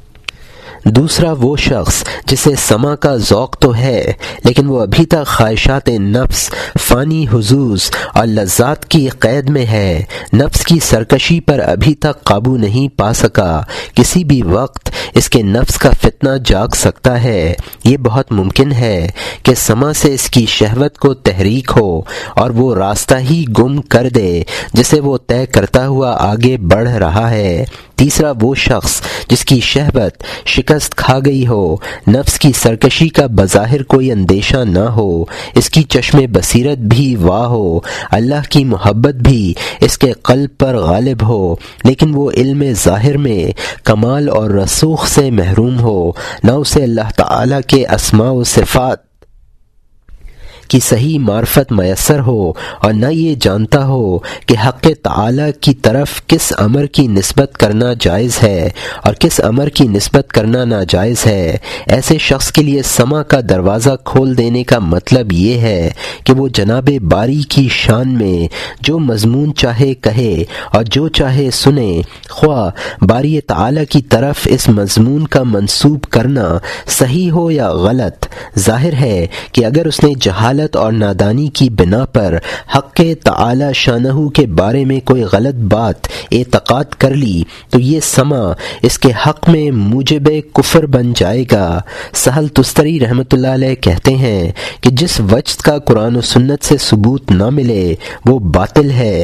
دوسرا وہ شخص جسے سماع کا ذوق تو ہے لیکن وہ ابھی تک خواہشات نفس، فانی حظوظ اور لذات کی قید میں ہے، نفس کی سرکشی پر ابھی تک قابو نہیں پا سکا۔ کسی بھی وقت اس کے نفس کا فتنہ جاگ سکتا ہے۔ یہ بہت ممکن ہے کہ سماع سے اس کی شہوت کو تحریک ہو اور وہ راستہ ہی گم کر دے جسے وہ طے کرتا ہوا آگے بڑھ رہا ہے۔ تیسرا وہ شخص جس کی شہوت شکست کھا گئی ہو، نفس کی سرکشی کا بظاہر کوئی اندیشہ نہ ہو، اس کی چشم بصیرت بھی واہ ہو، اللہ کی محبت بھی اس کے قلب پر غالب ہو، لیکن وہ علم ظاہر میں کمال اور رسوخ سے محروم ہو، نہ اسے اللہ تعالی کے اسماء و صفات کی صحیح معرفت میسر ہو، اور نہ یہ جانتا ہو کہ حق تعالی کی طرف کس امر کی نسبت کرنا جائز ہے اور کس امر کی نسبت کرنا ناجائز ہے۔ ایسے شخص کے لیے سماع کا دروازہ کھول دینے کا مطلب یہ ہے کہ وہ جناب باری کی شان میں جو مضمون چاہے کہے اور جو چاہے سنے، خواہ باری تعالی کی طرف اس مضمون کا منسوب کرنا صحیح ہو یا غلط۔ ظاہر ہے کہ اگر اس نے جہالت اور نادانی کی بنا پر حق تعالی شانہ کے بارے میں کوئی غلط بات اعتقاد کر لی تو یہ سماع اس کے حق میں موجب کفر بن جائے گا۔ سہل تستری رحمۃ اللہ علیہ کہتے ہیں کہ جس وجد کا قرآن و سنت سے ثبوت نہ ملے وہ باطل ہے۔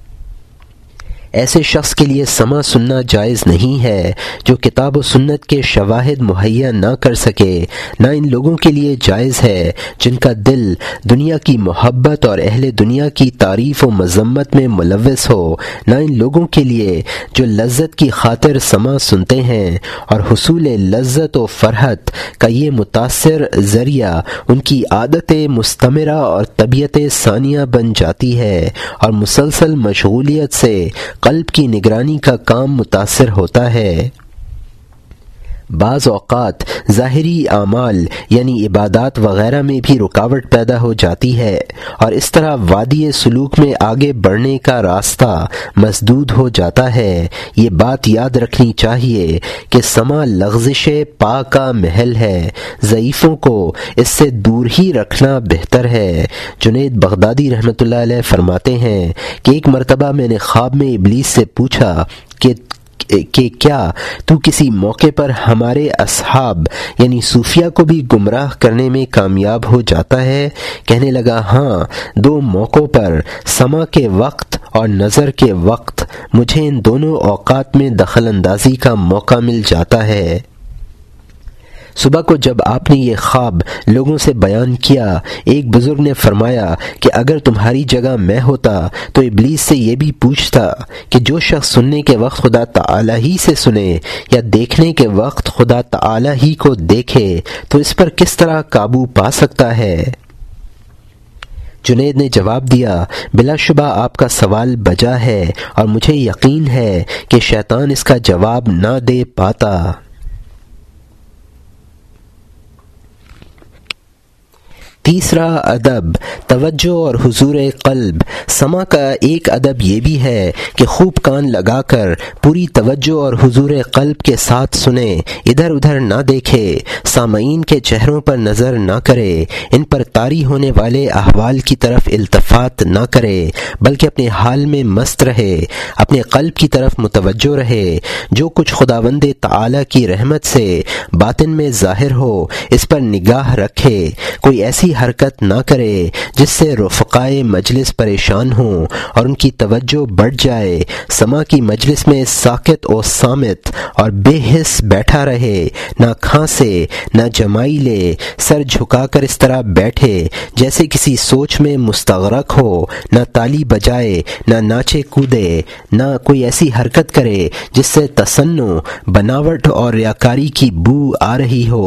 ایسے شخص کے لیے سماع سننا جائز نہیں ہے جو کتاب و سنت کے شواہد مہیا نہ کر سکے، نہ ان لوگوں کے لیے جائز ہے جن کا دل دنیا کی محبت اور اہل دنیا کی تعریف و مذمت میں ملوث ہو، نہ ان لوگوں کے لیے جو لذت کی خاطر سماع سنتے ہیں اور حصول لذت و فرحت کا یہ متاثر ذریعہ ان کی عادت مستمرہ اور طبیعت ثانیہ بن جاتی ہے، اور مسلسل مشغولیت سے قلب کی نگرانی کا کام متاثر ہوتا ہے۔ بعض اوقات ظاہری اعمال یعنی عبادات وغیرہ میں بھی رکاوٹ پیدا ہو جاتی ہے، اور اس طرح وادی سلوک میں آگے بڑھنے کا راستہ مسدود ہو جاتا ہے۔ یہ بات یاد رکھنی چاہیے کہ سماع لغزش پا کا محل ہے، ضعیفوں کو اس سے دور ہی رکھنا بہتر ہے۔ جنید بغدادی رحمۃ اللہ علیہ فرماتے ہیں کہ ایک مرتبہ میں نے خواب میں ابلیس سے پوچھا کہ کیا تو کسی موقع پر ہمارے اصحاب یعنی صوفیہ کو بھی گمراہ کرنے میں کامیاب ہو جاتا ہے؟ کہنے لگا ہاں، 2 موقعوں پر، سماع کے وقت اور نظر کے وقت، مجھے ان دونوں اوقات میں دخل اندازی کا موقع مل جاتا ہے۔ صبح کو جب آپ نے یہ خواب لوگوں سے بیان کیا، ایک بزرگ نے فرمایا کہ اگر تمہاری جگہ میں ہوتا تو ابلیس سے یہ بھی پوچھتا کہ جو شخص سننے کے وقت خدا تعالی ہی سے سنے یا دیکھنے کے وقت خدا تعالی ہی کو دیکھے تو اس پر کس طرح قابو پا سکتا ہے؟ جنید نے جواب دیا، بلا شبہ آپ کا سوال بجا ہے اور مجھے یقین ہے کہ شیطان اس کا جواب نہ دے پاتا۔ تیسرا ادب توجہ اور حضور قلب۔ سماع کا ایک ادب یہ بھی ہے کہ خوب کان لگا کر پوری توجہ اور حضور قلب کے ساتھ سنیں، ادھر ادھر نہ دیکھے، سامعین کے چہروں پر نظر نہ کرے، ان پر طاری ہونے والے احوال کی طرف التفات نہ کرے، بلکہ اپنے حال میں مست رہے، اپنے قلب کی طرف متوجہ رہے۔ جو کچھ خداوند تعالی کی رحمت سے باطن میں ظاہر ہو اس پر نگاہ رکھے، کوئی ایسی حرکت نہ کرے جس سے رفقائے مجلس پریشان ہوں اور ان کی توجہ بڑھ جائے، سما کی مجلس میں ساکت و صامت اور بے حس بیٹھا رہے، نہ کھانسے نہ جمائی لے، سر جھکا کر اس طرح بیٹھے جیسے کسی سوچ میں مستغرق ہو، نہ تالی بجائے، نہ ناچے کودے، نہ کوئی ایسی حرکت کرے جس سے تصنع، بناوٹ اور ریاکاری کی بو آ رہی ہو۔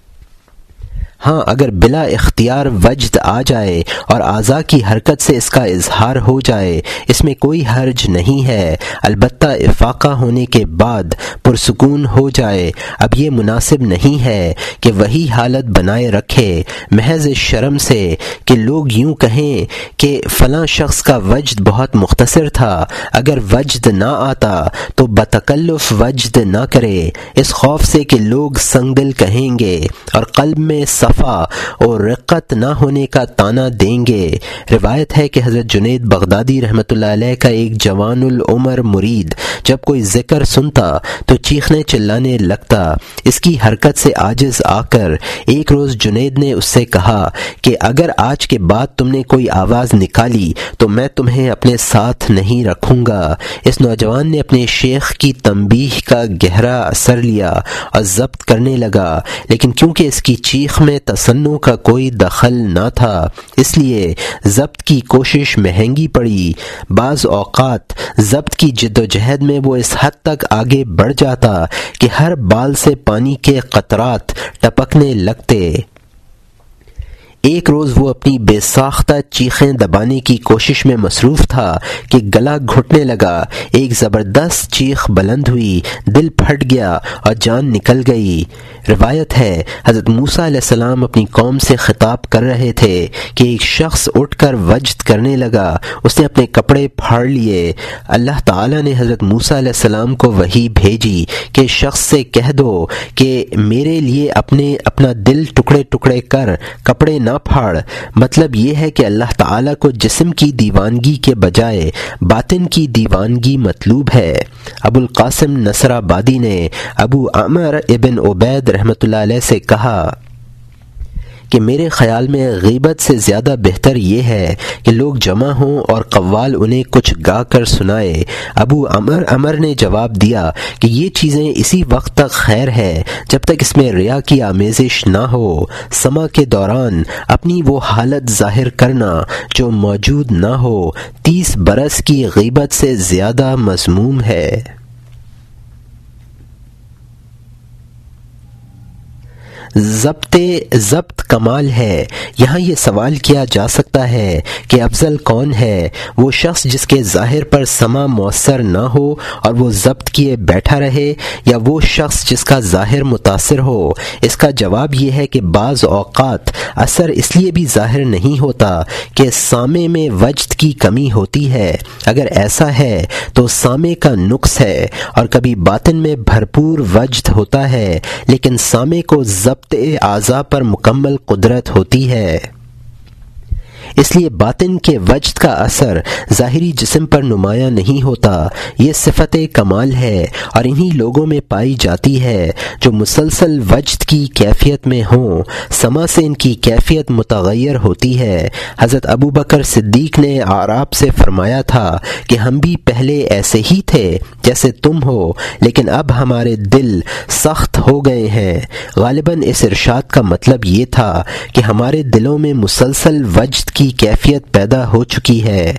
ہاں اگر بلا اختیار وجد آ جائے اور اعضاء کی حرکت سے اس کا اظہار ہو جائے، اس میں کوئی حرج نہیں ہے، البتہ افاقہ ہونے کے بعد پرسکون ہو جائے۔ اب یہ مناسب نہیں ہے کہ وہی حالت بنائے رکھے محض اس شرم سے کہ لوگ یوں کہیں کہ فلاں شخص کا وجد بہت مختصر تھا، اگر وجد نہ آتا تو بتکلف وجد نہ کرے، اس خوف سے کہ لوگ سنگ دل کہیں گے اور قلب میں صفا اور رقت نہ ہونے کا طعنہ دیں گے۔ روایت ہے کہ حضرت جنید بغدادی رحمۃ اللہ علیہ کا ایک جوان العمر مرید جب کوئی ذکر سنتا تو چیخنے چلانے لگتا۔ اس کی حرکت سے عاجز آ کر ایک روز جنید نے اس سے کہا کہ اگر آج کے بعد تم نے کوئی آواز نکالی تو میں تمہیں اپنے ساتھ نہیں رکھوں گا۔ اس نوجوان نے اپنے شیخ کی تنبیہ کا گہرا اثر لیا اور ضبط کرنے لگا، لیکن کیونکہ اس کی چیخ میں تصنع کا کوئی دخل نہ تھا اس لیے ضبط کی کوشش مہنگی پڑی۔ بعض اوقات ضبط کی جد و جہد میں وہ اس حد تک آگے بڑھ جاتا کہ ہر بال سے پانی کے قطرات ٹپکنے لگتے۔ ایک روز وہ اپنی بے ساختہ چیخیں دبانے کی کوشش میں مصروف تھا کہ گلا گھٹنے لگا، ایک زبردست چیخ بلند ہوئی، دل پھٹ گیا اور جان نکل گئی۔ روایت ہے حضرت موسیٰ علیہ السلام اپنی قوم سے خطاب کر رہے تھے کہ ایک شخص اٹھ کر وجد کرنے لگا، اس نے اپنے کپڑے پھاڑ لیے۔ اللہ تعالیٰ نے حضرت موسیٰ علیہ السلام کو وحی بھیجی کہ اس شخص سے کہہ دو کہ میرے لیے اپنا دل ٹکڑے ٹکڑے کر کپڑے نہ پھاڑ۔ مطلب یہ ہے کہ اللہ تعالیٰ کو جسم کی دیوانگی کے بجائے باطن کی دیوانگی مطلوب ہے۔ ابو القاسم نصر آبادی نے ابو عمر ابن عبید رحمۃ اللہ علیہ سے کہا کہ میرے خیال میں غیبت سے زیادہ بہتر یہ ہے کہ لوگ جمع ہوں اور قوال انہیں کچھ گا کر سنائے۔ ابو عمر نے جواب دیا کہ یہ چیزیں اسی وقت تک خیر ہے جب تک اس میں ریا کی آمیزش نہ ہو۔ سما کے دوران اپنی وہ حالت ظاہر کرنا جو موجود نہ ہو 30 برس کی غیبت سے زیادہ مذموم ہے۔ ضبط کمال ہے۔ یہاں یہ سوال کیا جا سکتا ہے کہ افضل کون ہے، وہ شخص جس کے ظاہر پر سما مؤثر نہ ہو اور وہ ضبط کیے بیٹھا رہے، یا وہ شخص جس کا ظاہر متاثر ہو؟ اس کا جواب یہ ہے کہ بعض اوقات اثر اس لیے بھی ظاہر نہیں ہوتا کہ سامع میں وجد کی کمی ہوتی ہے۔ اگر ایسا ہے تو سامع کا نقص ہے، اور کبھی باطن میں بھرپور وجد ہوتا ہے لیکن سامع کو ضبط اعضاء پر مکمل قدرت ہوتی ہے۔ اس لیے باطن کے وجد کا اثر ظاہری جسم پر نمایاں نہیں ہوتا۔ یہ صفت کمال ہے اور انہی لوگوں میں پائی جاتی ہے جو مسلسل وجد کی کیفیت میں ہوں۔ سما سے ان کی کیفیت متغیر ہوتی ہے۔ حضرت ابو بکر صدیق نے اعراب سے فرمایا تھا کہ ہم بھی پہلے ایسے ہی تھے جیسے تم ہو، لیکن اب ہمارے دل سخت ہو گئے ہیں۔ غالباً اس ارشاد کا مطلب یہ تھا کہ ہمارے دلوں میں مسلسل وجد کی کیفیت پیدا ہو چکی ہے۔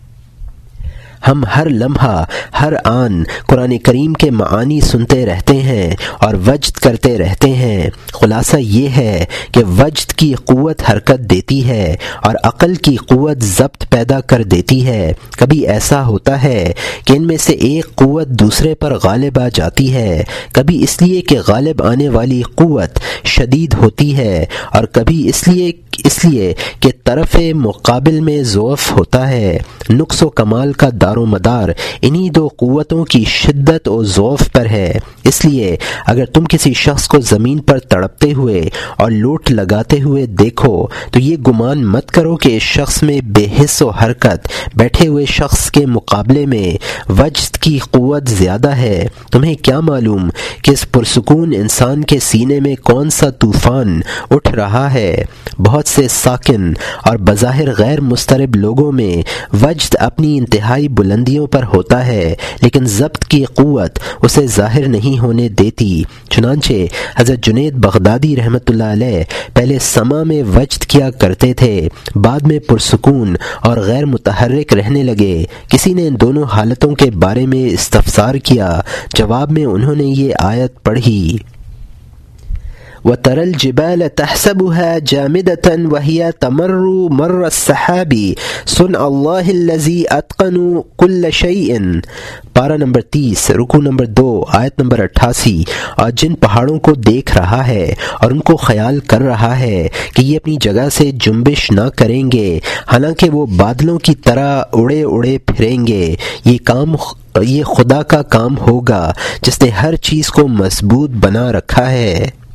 ہم ہر لمحہ ہر آن قرآن کریم کے معانی سنتے رہتے ہیں اور وجد کرتے رہتے ہیں۔ خلاصہ یہ ہے کہ وجد کی قوت حرکت دیتی ہے اور عقل کی قوت ضبط پیدا کر دیتی ہے۔ کبھی ایسا ہوتا ہے کہ ان میں سے ایک قوت دوسرے پر غالب آ جاتی ہے، کبھی اس لیے کہ غالب آنے والی قوت شدید ہوتی ہے، اور کبھی اس لیے کہ طرف مقابل میں ضعف ہوتا ہے۔ نقص و کمال کا دار و مدار انہی دو قوتوں کی شدت و ضعف پر ہے۔ اس لیے اگر تم کسی شخص کو زمین پر تڑپتے ہوئے اور لوٹ لگاتے ہوئے دیکھو تو یہ گمان مت کرو کہ اس شخص میں بے حس و حرکت بیٹھے ہوئے شخص کے مقابلے میں وجد کی قوت زیادہ ہے۔ تمہیں کیا معلوم کہ اس پرسکون انسان کے سینے میں کون سا طوفان اٹھ رہا ہے؟ بہت سے ساکن اور بظاہر غیر مضطرب لوگوں میں وجد اپنی انتہائی بلندیوں پر ہوتا ہے، لیکن ضبط کی قوت اسے ظاہر نہیں ہونے دیتی۔ چنانچہ حضرت جنید بغدادی رحمۃ اللہ علیہ پہلے سما میں وجد کیا کرتے تھے، بعد میں پرسکون اور غیر متحرک رہنے لگے۔ کسی نے ان دونوں حالتوں کے بارے میں استفسار کیا، جواب میں انہوں نے یہ آیت پڑھی، وَتَرَى الْجِبَالَ تَحْسَبُهَا جَامِدَةً وَهِيَ تَمُرُّ مَرَّ السَّحَابِ صُنْعَ اللَّهِ الَّذِي أَتْقَنَ كُلَّ شَيْءٍ۔ پارہ نمبر 30، رکوع نمبر 2، آیت نمبر 88۔ اور جن پہاڑوں کو دیکھ رہا ہے اور ان کو خیال کر رہا ہے کہ یہ اپنی جگہ سے جنبش نہ کریں گے، حالانکہ وہ بادلوں کی طرح اڑے اڑے پھریں گے، یہ خدا کا کام ہوگا جس نے ہر چیز کو مضبوط بنا رکھا ہے۔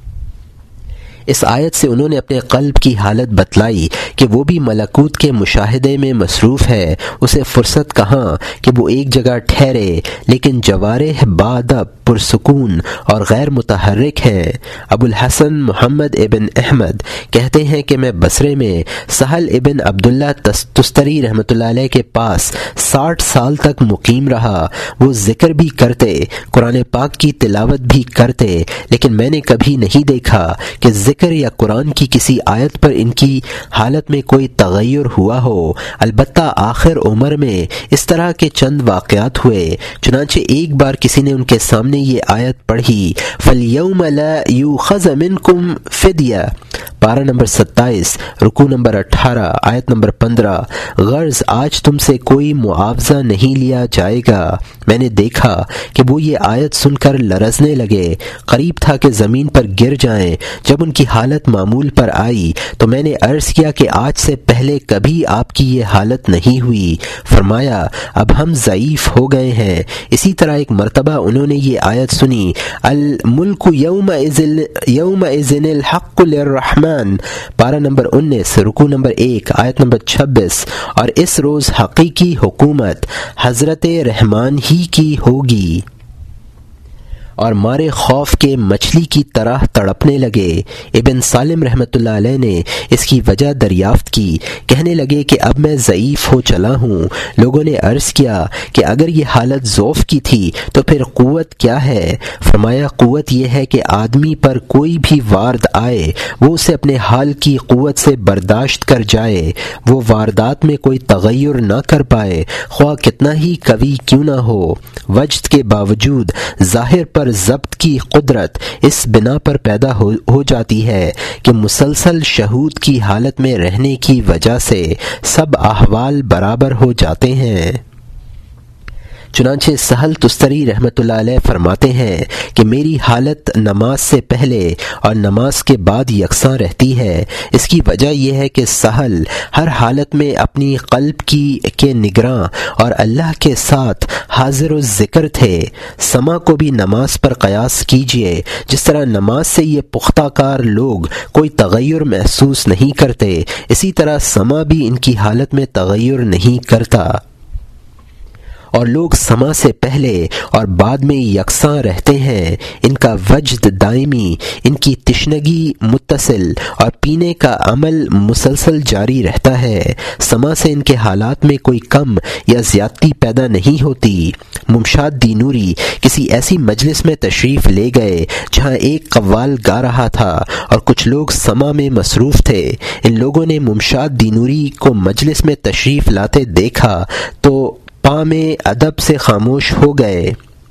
اس آیت سے انہوں نے اپنے قلب کی حالت بتلائی کہ وہ بھی ملکوت کے مشاہدے میں مصروف ہے، اسے فرصت کہاں کہ وہ ایک جگہ ٹھہرے، لیکن جوارح بادب پرسکون اور غیر متحرک ہیں۔ ابو الحسن محمد ابن احمد کہتے ہیں کہ میں بصرے میں سہل ابن عبداللہ تستری رحمۃ اللہ علیہ کے پاس 60 سال تک مقیم رہا۔ وہ ذکر بھی کرتے، قرآن پاک کی تلاوت بھی کرتے، لیکن میں نے کبھی نہیں دیکھا کہ ذکر یا قرآن کی کسی آیت پر ان کی حالت میں کوئی تغیر ہوا ہو۔ البتہ آخر عمر میں اس طرح کے چند واقعات ہوئے۔ چنانچہ ایک بار کسی نے ان کے سامنے یہ آیت پڑھی، فَالْيَوْمَ لَا يُؤْخَذَ مِنْكُمْ فِدْيَةٌ، پارہ نمبر 27، رکوع نمبر 18، آیت نمبر 15۔ غرض آج تم سے کوئی معاوضہ نہیں لیا جائے گا۔ میں نے دیکھا کہ وہ یہ آیت سن کر لرزنے لگے، قریب تھا کہ زمین پر گر جائیں۔ جب ان کی حالت معمول پر آئی تو میں نے عرض کیا کہ آج سے پہلے کبھی آپ کی یہ حالت نہیں ہوئی۔ فرمایا اب ہم ضعیف ہو گئے ہیں۔ اسی طرح ایک مرتبہ انہوں نے یہ آیت سنی، الملک یومئذ الحق للرحمن، پارہ نمبر 19، رکوع نمبر 1، آیت نمبر 26۔ اور اس روز حقیقی حکومت حضرت رحمان ہی کی ہوگی، اور مارے خوف کے مچھلی کی طرح تڑپنے لگے۔ ابن سالم رحمۃ اللہ علیہ نے اس کی وجہ دریافت کی، کہنے لگے کہ اب میں ضعیف ہو چلا ہوں۔ لوگوں نے عرض کیا کہ اگر یہ حالت ضعف کی تھی تو پھر قوت کیا ہے؟ فرمایا قوت یہ ہے کہ آدمی پر کوئی بھی وارد آئے وہ اسے اپنے حال کی قوت سے برداشت کر جائے، وہ واردات میں کوئی تغیر نہ کر پائے، خواہ کتنا ہی قوی کیوں نہ ہو۔ وجد کے باوجود ظاہر پر ضبط کی قدرت اس بنا پر پیدا ہو جاتی ہے کہ مسلسل شہود کی حالت میں رہنے کی وجہ سے سب احوال برابر ہو جاتے ہیں۔ چنانچہ سہل تستری رحمۃ اللہ علیہ فرماتے ہیں کہ میری حالت نماز سے پہلے اور نماز کے بعد یکساں رہتی ہے۔ اس کی وجہ یہ ہے کہ سہل ہر حالت میں اپنی قلب کے نگراں اور اللہ کے ساتھ حاضر و ذکر تھے۔ سما کو بھی نماز پر قیاس کیجئے، جس طرح نماز سے یہ پختہ کار لوگ کوئی تغیر محسوس نہیں کرتے، اسی طرح سما بھی ان کی حالت میں تغیر نہیں کرتا، اور لوگ سما سے پہلے اور بعد میں یکساں رہتے ہیں۔ ان کا وجد دائمی، ان کی تشنگی متصل اور پینے کا عمل مسلسل جاری رہتا ہے۔ سما سے ان کے حالات میں کوئی کم یا زیادتی پیدا نہیں ہوتی۔ ممشاد دینوری کسی ایسی مجلس میں تشریف لے گئے جہاں ایک قوال گا رہا تھا اور کچھ لوگ سما میں مصروف تھے۔ ان لوگوں نے ممشاد دینوری کو مجلس میں تشریف لاتے دیکھا تو پا میں ادب سے خاموش ہو گئے۔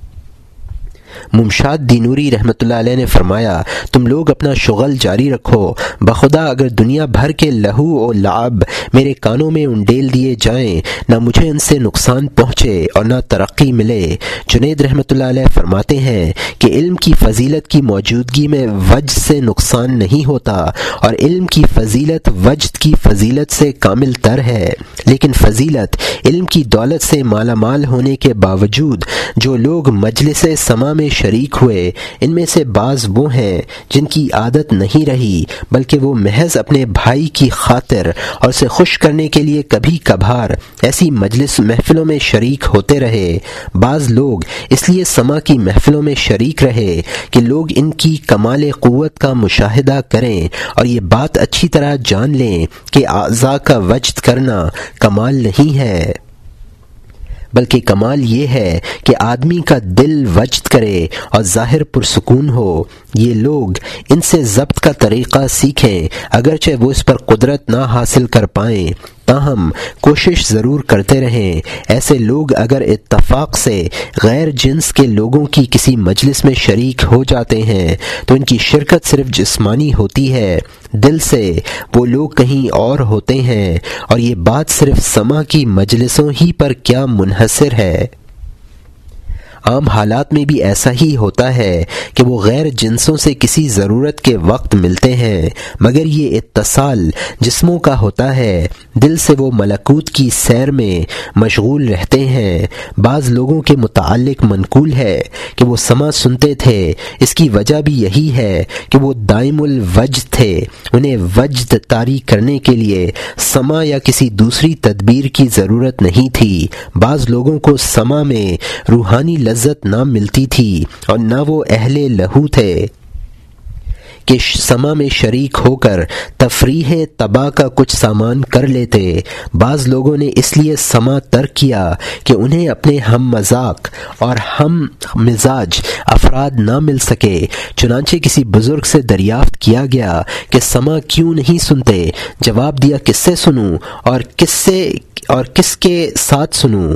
ممشاد دینوری رحمۃ اللہ علیہ نے فرمایا تم لوگ اپنا شغل جاری رکھو، بخدا اگر دنیا بھر کے لہو و لعب میرے کانوں میں انڈیل دیے جائیں، نہ مجھے ان سے نقصان پہنچے اور نہ ترقی ملے۔ جنید رحمۃ اللہ علیہ فرماتے ہیں کہ علم کی فضیلت کی موجودگی میں وجد سے نقصان نہیں ہوتا، اور علم کی فضیلت وجد کی فضیلت سے کامل تر ہے، لیکن فضیلت علم کی دولت سے مالا مال ہونے کے باوجود جو لوگ مجلس سما میں میں شریک ہوئے ان میں سے بعض وہ ہیں جن کی عادت نہیں رہی بلکہ وہ محض اپنے بھائی کی خاطر اور اسے خوش کرنے کے لیے کبھی کبھار ایسی محفلوں میں شریک ہوتے رہے۔ بعض لوگ اس لیے سما کی محفلوں میں شریک رہے کہ لوگ ان کی کمال قوت کا مشاہدہ کریں اور یہ بات اچھی طرح جان لیں کہ اعضاء کا وجد کرنا کمال نہیں ہے، بلکہ کمال یہ ہے کہ آدمی کا دل وجد کرے اور ظاہر پرسکون ہو۔ یہ لوگ ان سے ضبط کا طریقہ سیکھیں، اگرچہ وہ اس پر قدرت نہ حاصل کر پائیں، تاہم کوشش ضرور کرتے رہیں۔ ایسے لوگ اگر اتفاق سے غیر جنس کے لوگوں کی کسی مجلس میں شریک ہو جاتے ہیں تو ان کی شرکت صرف جسمانی ہوتی ہے، دل سے وہ لوگ کہیں اور ہوتے ہیں، اور یہ بات صرف سما کی مجلسوں ہی پر کیا منحصر ہے۔ عام حالات میں بھی ایسا ہی ہوتا ہے کہ وہ غیر جنسوں سے کسی ضرورت کے وقت ملتے ہیں، مگر یہ اتصال جسموں کا ہوتا ہے، دل سے وہ ملکوت کی سیر میں مشغول رہتے ہیں۔ بعض لوگوں کے متعلق منقول ہے کہ وہ سما سنتے تھے، اس کی وجہ بھی یہی ہے کہ وہ دائم الوجد تھے، انہیں وجد طاری کرنے کے لیے سما یا کسی دوسری تدبیر کی ضرورت نہیں تھی۔ بعض لوگوں کو سما میں روحانی لذت نہ ملتی تھی اور نہ وہ اہل لہو تھے کہ سما میں شریک ہو کر تفریح طبع کا کچھ سامان کر لیتے۔ بعض لوگوں نے اس لیے سما ترک کیا کہ انہیں اپنے ہم مذاق اور ہم مزاج افراد نہ مل سکے، چنانچہ کسی بزرگ سے دریافت کیا گیا کہ سما کیوں نہیں سنتے؟ جواب دیا، کس سے سنوں اور کس کے ساتھ سنوں؟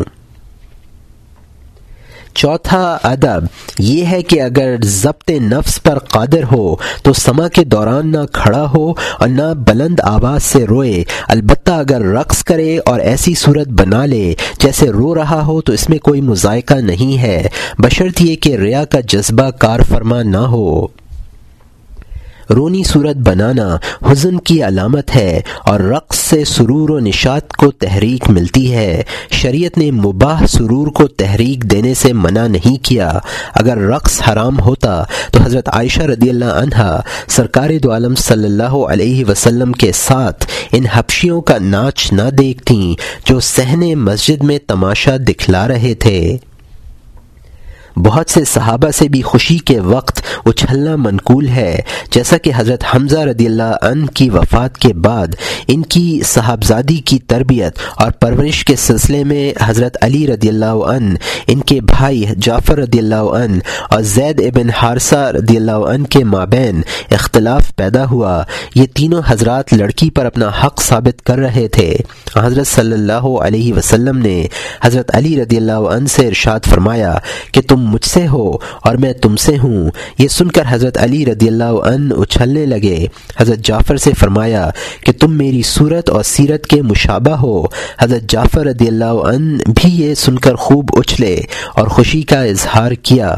چوتھا ادب یہ ہے کہ اگر ضبط نفس پر قادر ہو تو سما کے دوران نہ کھڑا ہو اور نہ بلند آواز سے روئے، البتہ اگر رقص کرے اور ایسی صورت بنا لے جیسے رو رہا ہو تو اس میں کوئی مذائقہ نہیں ہے، بشرط یہ کہ ریا کا جذبہ کار فرما نہ ہو۔ رونی صورت بنانا حزن کی علامت ہے اور رقص سے سرور و نشاط کو تحریک ملتی ہے۔ شریعت نے مباح سرور کو تحریک دینے سے منع نہیں کیا۔ اگر رقص حرام ہوتا تو حضرت عائشہ رضی اللہ عنہا سرکار دو عالم صلی اللہ علیہ وسلم کے ساتھ ان حبشیوں کا ناچ نہ دیکھتیں جو صحن مسجد میں تماشا دکھلا رہے تھے۔ بہت سے صحابہ سے بھی خوشی کے وقت اچھلنا منقول ہے، جیسا کہ حضرت حمزہ رضی اللہ عنہ کی وفات کے بعد ان کی صاحبزادی کی تربیت اور پرورش کے سلسلے میں حضرت علی رضی اللہ عنہ، ان کے بھائی جعفر رضی اللہ عنہ اور زید ابن حارثہ رضی اللہ عنہ کے مابین اختلاف پیدا ہوا۔ یہ تینوں حضرات لڑکی پر اپنا حق ثابت کر رہے تھے۔ حضرت صلی اللہ علیہ وسلم نے حضرت علی رضی اللہ عنہ سے ارشاد فرمایا کہ تم مجھ سے ہو اور میں تم سے ہوں۔ یہ سن کر حضرت علی رضی اللہ عنہ اچھلنے لگے۔ حضرت جعفر سے فرمایا کہ تم میری صورت اور سیرت کے مشابہ ہو۔ حضرت جعفر رضی اللہ عنہ بھی یہ سن کر خوب اچھلے اور خوشی کا اظہار کیا۔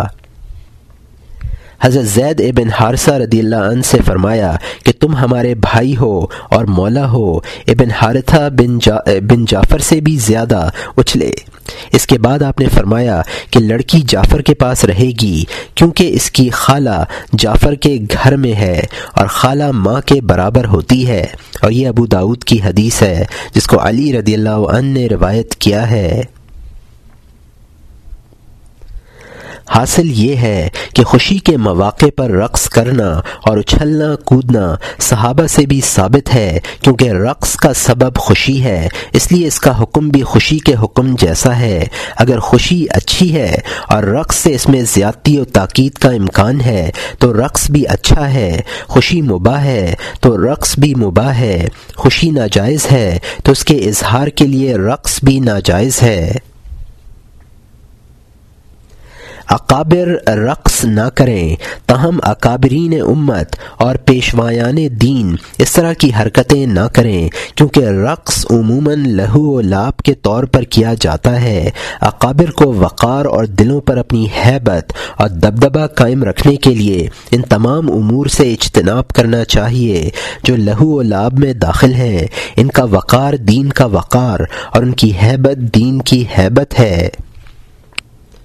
حضرت زید ابن حارثہ رضی اللہ عنہ سے فرمایا کہ تم ہمارے بھائی ہو اور مولا ہو۔ ابن حارثہ بن جعفر سے بھی زیادہ اچھلے۔ اس کے بعد آپ نے فرمایا کہ لڑکی جعفر کے پاس رہے گی کیونکہ اس کی خالہ جعفر کے گھر میں ہے اور خالہ ماں کے برابر ہوتی ہے، اور یہ ابو داؤد کی حدیث ہے جس کو علی رضی اللہ عنہ نے روایت کیا ہے۔ حاصل یہ ہے کہ خوشی کے مواقع پر رقص کرنا اور اچھلنا کودنا صحابہ سے بھی ثابت ہے، کیونکہ رقص کا سبب خوشی ہے، اس لیے اس کا حکم بھی خوشی کے حکم جیسا ہے۔ اگر خوشی اچھی ہے اور رقص سے اس میں زیادتی و تاکید کا امکان ہے تو رقص بھی اچھا ہے۔ خوشی مباح ہے تو رقص بھی مباح ہے۔ خوشی ناجائز ہے تو اس کے اظہار کے لیے رقص بھی ناجائز ہے۔ اکابر رقص نہ کریں، تاہم اکابرین امت اور پیشوایان دین اس طرح کی حرکتیں نہ کریں، کیونکہ رقص عموماً لہو و لعب کے طور پر کیا جاتا ہے۔ اکابر کو وقار اور دلوں پر اپنی ہیبت اور دبدبہ قائم رکھنے کے لیے ان تمام امور سے اجتناب کرنا چاہیے جو لہو و لعب میں داخل ہیں۔ ان کا وقار دین کا وقار اور ان کی ہیبت دین کی ہیبت ہے۔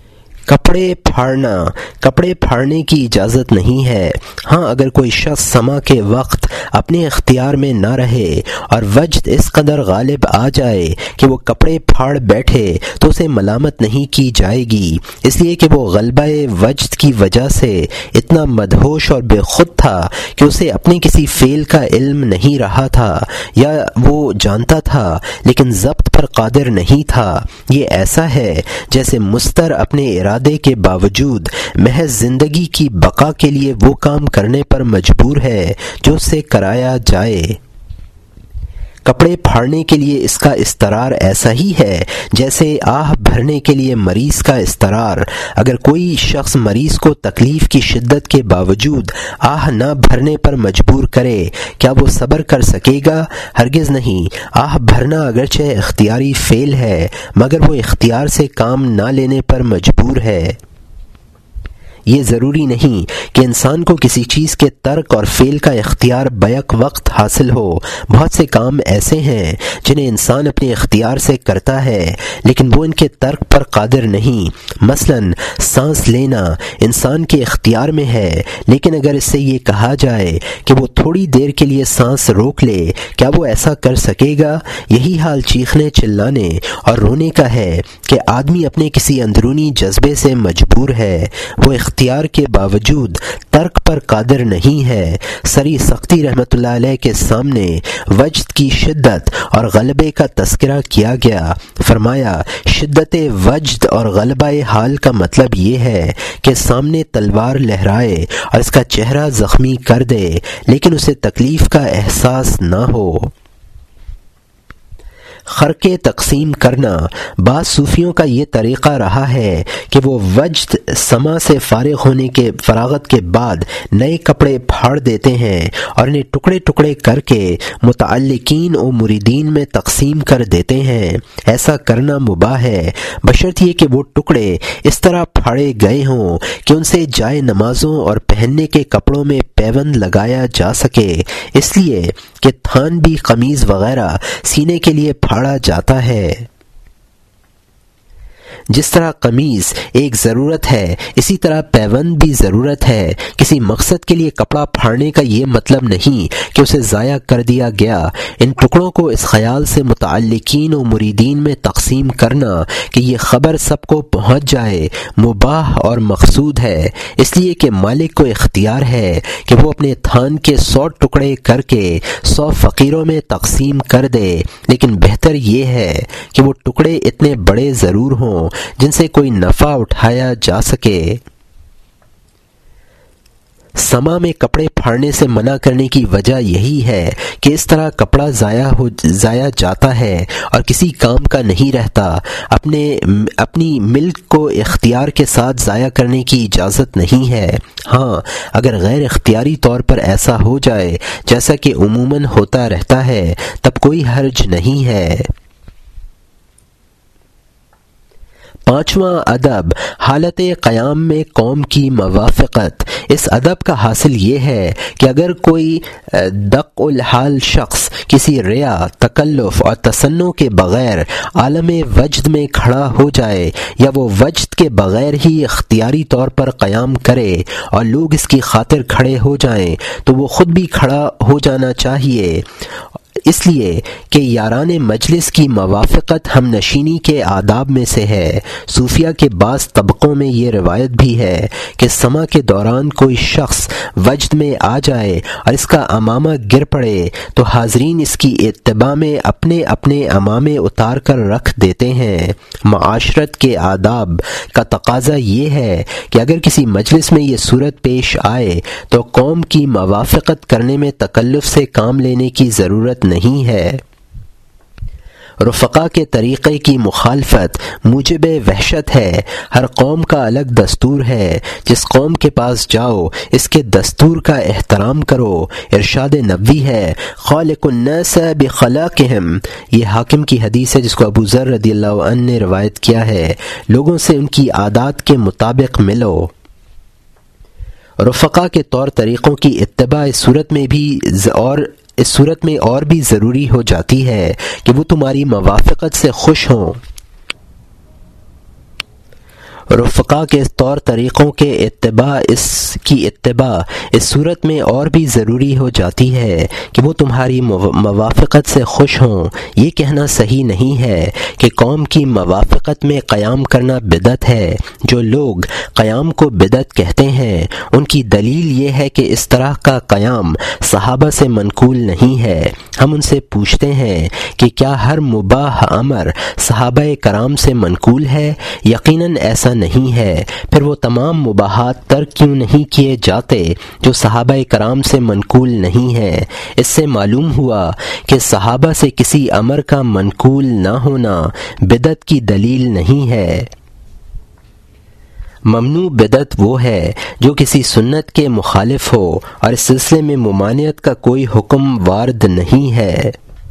کپڑے پھاڑنے کی اجازت نہیں ہے۔ ہاں، اگر کوئی شخص سما کے وقت اپنے اختیار میں نہ رہے اور وجد اس قدر غالب آ جائے کہ وہ کپڑے پھاڑ بیٹھے تو اسے ملامت نہیں کی جائے گی، اس لیے کہ وہ غلبہ وجد کی وجہ سے اتنا مدہوش اور بے خود تھا کہ اسے اپنے کسی فعل کا علم نہیں رہا تھا، یا وہ جانتا تھا لیکن ضبط پر قادر نہیں تھا۔ یہ ایسا ہے جیسے مستر اپنے ارادے کے باوجود محض زندگی کی بقا کے لیے وہ کام کرنے پر مجبور ہے جو اس سے کرایا جائے۔ کپڑے پھاڑنے کے لیے اس کا اضطرار ایسا ہی ہے جیسے آہ بھرنے کے لیے مریض کا اضطرار۔ اگر کوئی شخص مریض کو تکلیف کی شدت کے باوجود آہ نہ بھرنے پر مجبور کرے، کیا وہ صبر کر سکے گا؟ ہرگز نہیں۔ آہ بھرنا اگرچہ اختیاری فعل ہے، مگر وہ اختیار سے کام نہ لینے پر مجبور ہے۔ یہ ضروری نہیں کہ انسان کو کسی چیز کے ترک اور فعل کا اختیار بیک وقت حاصل ہو۔ بہت سے کام ایسے ہیں جنہیں انسان اپنے اختیار سے کرتا ہے لیکن وہ ان کے ترک پر قادر نہیں۔ مثلا سانس لینا انسان کے اختیار میں ہے، لیکن اگر اس سے یہ کہا جائے کہ وہ تھوڑی دیر کے لیے سانس روک لے، کیا وہ ایسا کر سکے گا؟ یہی حال چیخنے، چلانے اور رونے کا ہے کہ آدمی اپنے کسی اندرونی جذبے سے مجبور ہے، وہ اختیار کے باوجود ترک پر قادر نہیں ہے۔ سری سختی رحمۃ اللہ علیہ کے سامنے وجد کی شدت اور غلبے کا تذکرہ کیا گیا۔ فرمایا، شدت وجد اور غلبہ حال کا مطلب یہ ہے کہ سامنے تلوار لہرائے اور اس کا چہرہ زخمی کر دے لیکن اسے تکلیف کا احساس نہ ہو۔ خرقے تقسیم کرنا بعض صوفیوں کا یہ طریقہ رہا ہے کہ وہ وجد سما سے فراغت کے بعد نئے کپڑے پھاڑ دیتے ہیں اور انہیں ٹکڑے ٹکڑے کر کے متعلقین و مریدین میں تقسیم کر دیتے ہیں۔ ایسا کرنا مباح ہے بشرط یہ کہ وہ ٹکڑے اس طرح پھاڑے گئے ہوں کہ ان سے جائے نمازوں اور پہننے کے کپڑوں میں پیوند لگایا جا سکے، اس لیے کہ تھان بھی قمیض وغیرہ سینے کے لیے پھاڑا جاتا ہے۔ جس طرح قمیض ایک ضرورت ہے، اسی طرح پیوند بھی ضرورت ہے۔ کسی مقصد کے لیے کپڑا پھاڑنے کا یہ مطلب نہیں کہ اسے ضائع کر دیا گیا۔ ان ٹکڑوں کو اس خیال سے متعلقین و مریدین میں تقسیم کرنا کہ یہ خبر سب کو پہنچ جائے مباح اور مقصود ہے، اس لیے کہ مالک کو اختیار ہے کہ وہ اپنے تھان کے 100 ٹکڑے کر کے 100 فقیروں میں تقسیم کر دے، لیکن بہتر یہ ہے کہ وہ ٹکڑے اتنے بڑے ضرور ہوں جن سے کوئی نفع اٹھایا جا سکے۔ سما میں کپڑے پھاڑنے سے منع کرنے کی وجہ یہی ہے کہ اس طرح کپڑا ضائع جاتا ہے اور کسی کام کا نہیں رہتا۔ اپنی ملک کو اختیار کے ساتھ ضائع کرنے کی اجازت نہیں ہے۔ ہاں، اگر غیر اختیاری طور پر ایسا ہو جائے جیسا کہ عموماً ہوتا رہتا ہے تب کوئی حرج نہیں ہے۔ 5واں ادب حالت قیام میں قوم کی موافقت۔ اس ادب کا حاصل یہ ہے کہ اگر کوئی دق الحال شخص کسی ریا، تکلف اور تصنع کے بغیر عالم وجد میں کھڑا ہو جائے، یا وہ وجد کے بغیر ہی اختیاری طور پر قیام کرے اور لوگ اس کی خاطر کھڑے ہو جائیں، تو وہ خود بھی کھڑا ہو جانا چاہیے، اس لیے کہ یاران مجلس کی موافقت ہم نشینی کے آداب میں سے ہے۔ صوفیہ کے بعض طبقوں میں یہ روایت بھی ہے کہ سما کے دوران کوئی شخص وجد میں آ جائے اور اس کا امامہ گر پڑے تو حاضرین اس کی اتباع میں اپنے اپنے امامے اتار کر رکھ دیتے ہیں۔ معاشرت کے آداب کا تقاضا یہ ہے کہ اگر کسی مجلس میں یہ صورت پیش آئے تو قوم کی موافقت کرنے میں تکلف سے کام لینے کی ضرورت نہیں ہے۔ رفقا کے طریقے کی مخالفت موجب وحشت ہے۔ ہر قوم کا الگ دستور ہے، جس قوم کے پاس جاؤ اس کے دستور کا احترام کرو۔ ارشاد نبوی ہے، خالق الناس بخلاقہم، یہ حاکم کی حدیث ہے جس کو ابو ذر رضی اللہ عنہ نے روایت کیا ہے۔ لوگوں سے ان کی عادات کے مطابق ملو۔ رفقا کے طور طریقوں کی اتباع اس صورت میں اور بھی ضروری ہو جاتی ہے کہ وہ تمہاری موافقت سے خوش ہوں۔ رفقا کے طور طریقوں کے اتباع اس صورت میں اور بھی ضروری ہو جاتی ہے کہ وہ تمہاری موافقت سے خوش ہوں۔ یہ کہنا صحیح نہیں ہے کہ قوم کی موافقت میں قیام کرنا بدعت ہے۔ جو لوگ قیام کو بدعت کہتے ہیں ان کی دلیل یہ ہے کہ اس طرح کا قیام صحابہ سے منقول نہیں ہے۔ ہم ان سے پوچھتے ہیں کہ کیا ہر مباح امر صحابہ کرام سے منقول ہے؟ یقیناً ایسا نہیں ہے۔ پھر وہ تمام مباحات ترک کیوں نہیں کیے جاتے جو صحابہ کرام سے منقول نہیں ہے؟ اس سے معلوم ہوا کہ صحابہ سے کسی امر کا منقول نہ ہونا بدعت کی دلیل نہیں ہے۔ ممنوع بدعت وہ ہے جو کسی سنت کے مخالف ہو اور اس سلسلے میں ممانعت کا کوئی حکم وارد نہیں ہے۔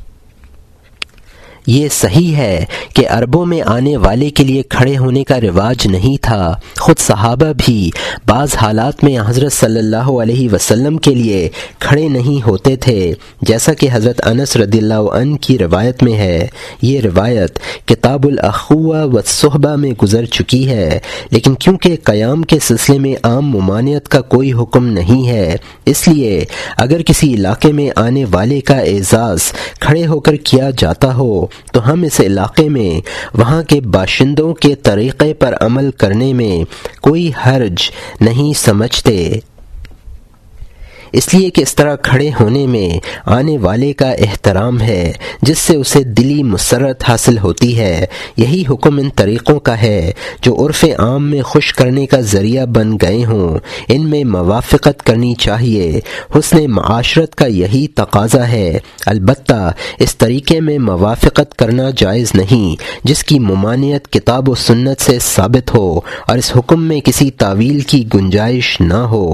یہ صحیح ہے کہ عربوں میں آنے والے کے لیے کھڑے ہونے کا رواج نہیں تھا۔ خود صحابہ بھی بعض حالات میں حضرت صلی اللہ علیہ وسلم کے لیے کھڑے نہیں ہوتے تھے، جیسا کہ حضرت انس رضی اللہ عنہ کی روایت میں ہے۔ یہ روایت کتاب الاخوہ والصحبہ میں گزر چکی ہے، لیکن کیونکہ قیام کے سلسلے میں عام ممانعت کا کوئی حکم نہیں ہے، اس لیے اگر کسی علاقے میں آنے والے کا اعزاز کھڑے ہو کر کیا جاتا ہو تو ہم اس علاقے میں وہاں کے باشندوں کے طریقے پر عمل کرنے میں کوئی حرج نہیں سمجھتے، اس لیے کہ اس طرح کھڑے ہونے میں آنے والے کا احترام ہے جس سے اسے دلی مسرت حاصل ہوتی ہے۔ یہی حکم ان طریقوں کا ہے جو عرف عام میں خوش کرنے کا ذریعہ بن گئے ہوں، ان میں موافقت کرنی چاہیے۔ حسن معاشرت کا یہی تقاضا ہے۔ البتہ اس طریقے میں موافقت کرنا جائز نہیں جس کی ممانعت کتاب و سنت سے ثابت ہو اور اس حکم میں کسی تعویل کی گنجائش نہ ہو۔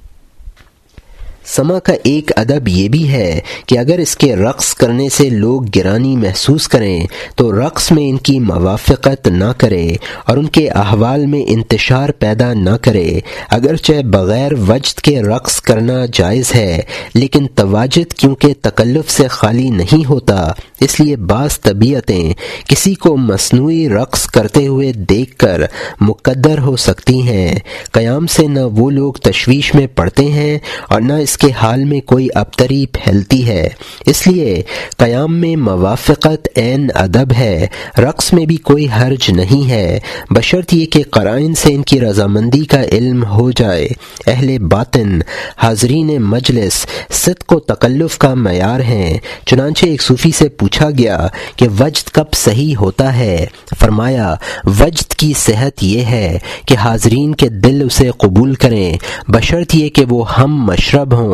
سما کا ایک ادب یہ بھی ہے کہ اگر اس کے رقص کرنے سے لوگ گرانی محسوس کریں تو رقص میں ان کی موافقت نہ کرے اور ان کے احوال میں انتشار پیدا نہ کرے۔ اگرچہ بغیر وجد کے رقص کرنا جائز ہے، لیکن تواجد کیونکہ تکلف سے خالی نہیں ہوتا، اس لیے بعض طبیعتیں کسی کو مصنوعی رقص کرتے ہوئے دیکھ کر مقدر ہو سکتی ہیں۔ قیام سے نہ وہ لوگ تشویش میں پڑتے ہیں اور نہ اس کے حال میں کوئی ابتری پھیلتی ہے، اس لیے قیام میں موافقت عین ادب ہے۔ رقص میں بھی کوئی حرج نہیں ہے، بشرط یہ کہ قرائن سے ان کی رضامندی کا علم ہو جائے۔ اہل باطن حاضرین مجلس صدق و تکلف کا معیار ہیں۔ چنانچہ ایک صوفی سے پوچھا گیا کہ وجد کب صحیح ہوتا ہے؟ فرمایا وجد کی صحت یہ ہے کہ حاضرین کے دل اسے قبول کریں، بشرط یہ کہ وہ ہم مشرب ہوں۔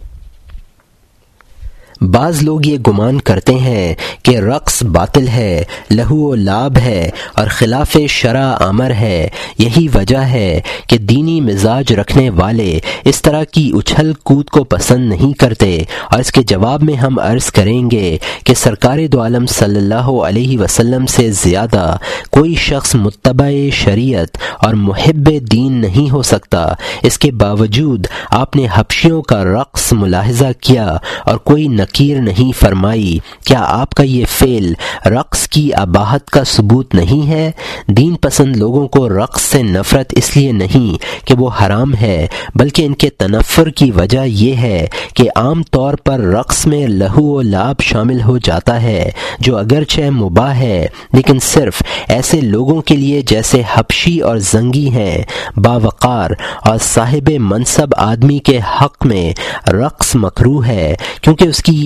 بعض لوگ یہ گمان کرتے ہیں کہ رقص باطل ہے، لہو و لعب ہے اور خلاف شرع امر ہے۔ یہی وجہ ہے کہ دینی مزاج رکھنے والے اس طرح کی اچھل کود کو پسند نہیں کرتے، اور اس کے جواب میں ہم عرض کریں گے کہ سرکار دو عالم صلی اللہ علیہ وسلم سے زیادہ کوئی شخص متبع شریعت اور محب دین نہیں ہو سکتا۔ اس کے باوجود آپ نے حبشیوں کا رقص ملاحظہ کیا اور کوئی نکیر نہیں فرمائی۔ کیا آپ کا یہ فعل رقص کی اباحت کا ثبوت نہیں ہے؟ دین پسند لوگوں کو رقص سے نفرت اس لیے نہیں کہ وہ حرام ہے، بلکہ ان کے تنفر کی وجہ یہ ہے کہ عام طور پر رقص میں لہو و لعب شامل ہو جاتا ہے، جو اگرچہ مباح ہے لیکن صرف ایسے لوگوں کے لیے جیسے حبشی اور زنگی ہیں۔ باوقار اور صاحب منصب آدمی کے حق میں رقص مکروہ ہے کیونکہ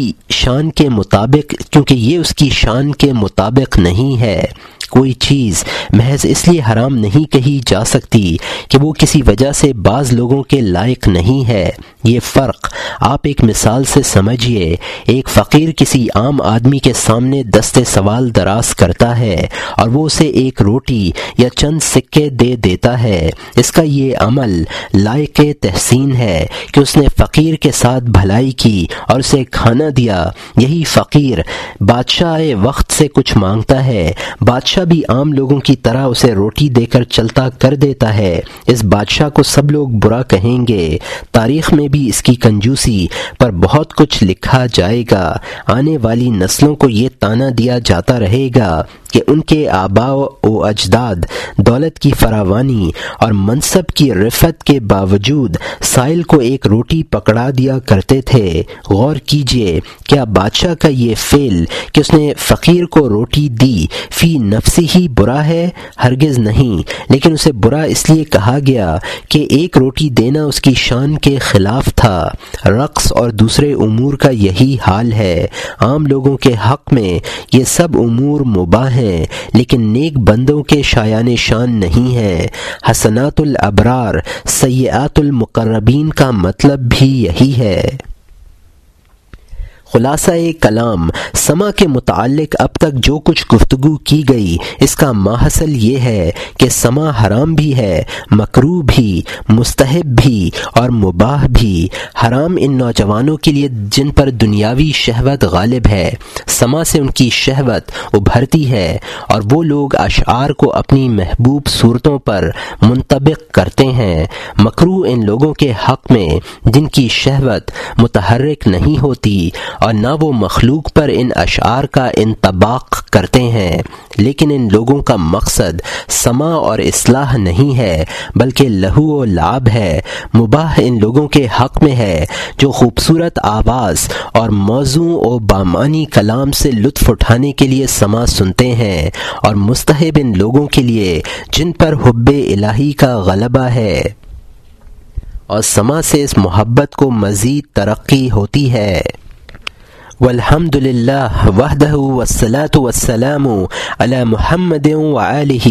یہ اس کی شان کے مطابق نہیں ہے۔ کوئی چیز محض اس لیے حرام نہیں کہی جا سکتی کہ وہ کسی وجہ سے بعض لوگوں کے لائق نہیں ہے۔ یہ فرق آپ ایک مثال سے سمجھیے۔ ایک فقیر کسی عام آدمی کے سامنے دست سوال دراز کرتا ہے اور وہ اسے ایک روٹی یا چند سکے دے دیتا ہے۔ اس کا یہ عمل لائق تحسین ہے کہ اس نے فقیر کے ساتھ بھلائی کی اور اسے کھانا دیا۔ یہی فقیر بادشاہ وقت سے کچھ مانگتا ہے، بادشاہ بھی عام لوگوں کی طرح اسے روٹی دے کر چلتا کر دیتا ہے۔ اس بادشاہ کو سب لوگ برا کہیں گے۔ تاریخ میں بھی اس کی کنجوسی پر بہت کچھ لکھا جائے گا۔ آنے والی نسلوں کو یہ تانا دیا جاتا رہے گا کہ ان کے آباء و اجداد دولت کی فراوانی اور منصب کی رفعت کے باوجود سائل کو ایک روٹی پکڑا دیا کرتے تھے۔ غور کیجئے، کیا بادشاہ کا یہ فعل کہ اس نے فقیر کو روٹی دی فی نفسی ہی برا ہے؟ ہرگز نہیں، لیکن اسے برا اس لیے کہا گیا کہ ایک روٹی دینا اس کی شان کے خلاف تھا۔ رقص اور دوسرے امور کا یہی حال ہے۔ عام لوگوں کے حق میں یہ سب امور مباح ہیں، لیکن نیک بندوں کے شایان شان نہیں ہیں۔ حسنات الابرار سیئات المقربین کا مطلب بھی یہی ہے۔ خلاصہ کلام، سما کے متعلق اب تک جو کچھ گفتگو کی گئی اس کا ماحصل یہ ہے کہ سما حرام بھی ہے، مکروہ بھی، مستحب بھی اور مباح بھی۔ حرام ان نوجوانوں کے لیے جن پر دنیاوی شہوت غالب ہے، سما سے ان کی شہوت ابھرتی ہے اور وہ لوگ اشعار کو اپنی محبوب صورتوں پر منطبق کرتے ہیں۔ مکروہ ان لوگوں کے حق میں جن کی شہوت متحرک نہیں ہوتی اور نہ وہ مخلوق پر ان اشعار کا انطباق کرتے ہیں، لیکن ان لوگوں کا مقصد سما اور اصلاح نہیں ہے بلکہ لہو و لعب ہے۔ مباح ان لوگوں کے حق میں ہے جو خوبصورت آواز اور موزوں و بامعنی کلام سے لطف اٹھانے کے لیے سما سنتے ہیں، اور مستحب ان لوگوں کے لیے جن پر حب الہی کا غلبہ ہے اور سما سے اس محبت کو مزید ترقی ہوتی ہے۔ والحمد للہ وحدہ والصلاة والسلام علی محمد وآلہ۔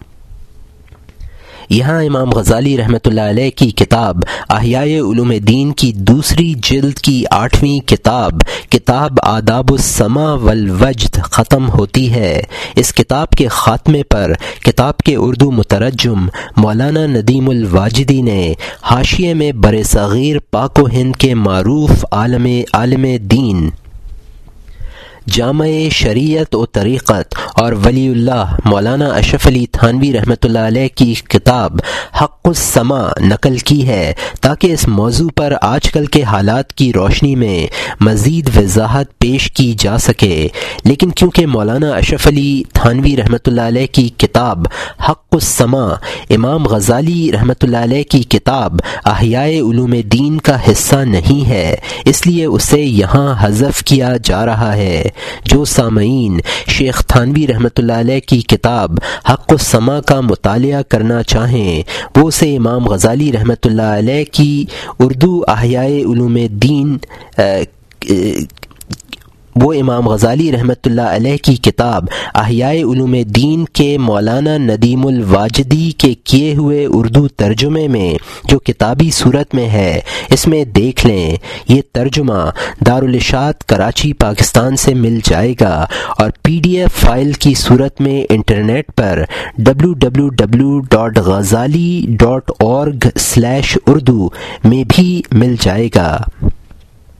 یہاں امام غزالی رحمۃ اللہ علیہ کی کتاب احیاء علوم دین کی دوسری جلد کی 8ویں کتاب آداب السماع والوجد ختم ہوتی ہے۔ اس کتاب کے خاتمے پر کتاب کے اردو مترجم مولانا ندیم الواجدی نے حاشیے میں برصغیر پاک و ہند کے معروف عالم دین، جامع شریعت و طریقت اور ولی اللہ مولانا اشرف علی تھانوی رحمۃ اللہ علیہ کی کتاب حق السماع نقل کی ہے، تاکہ اس موضوع پر آج کل کے حالات کی روشنی میں مزید وضاحت پیش کی جا سکے۔ لیکن کیونکہ مولانا اشرف علی تھانوی رحمۃ اللہ علیہ کی کتاب حق السماع امام غزالی رحمۃ اللہ علیہ کی کتاب احیاء علوم دین کا حصہ نہیں ہے، اس لیے اسے یہاں حذف کیا جا رہا ہے۔ جو سامعین شیخ تھانوی رحمۃ اللہ علیہ کی کتاب حق السماع کا مطالعہ کرنا چاہیں وہ اسے امام غزالی رحمۃ اللہ علیہ کی اردو احیاء علوم دین امام غزالی رحمۃ اللہ علیہ کی کتاب احیاء علوم دین کے مولانا ندیم الواجدی کے کیے ہوئے اردو ترجمے میں جو کتابی صورت میں ہے اس میں دیکھ لیں۔ یہ ترجمہ دارالاشاعت کراچی پاکستان سے مل جائے گا اور PDF فائل کی صورت میں انٹرنیٹ پر www.ghazali.org/urdu میں بھی مل جائے گا۔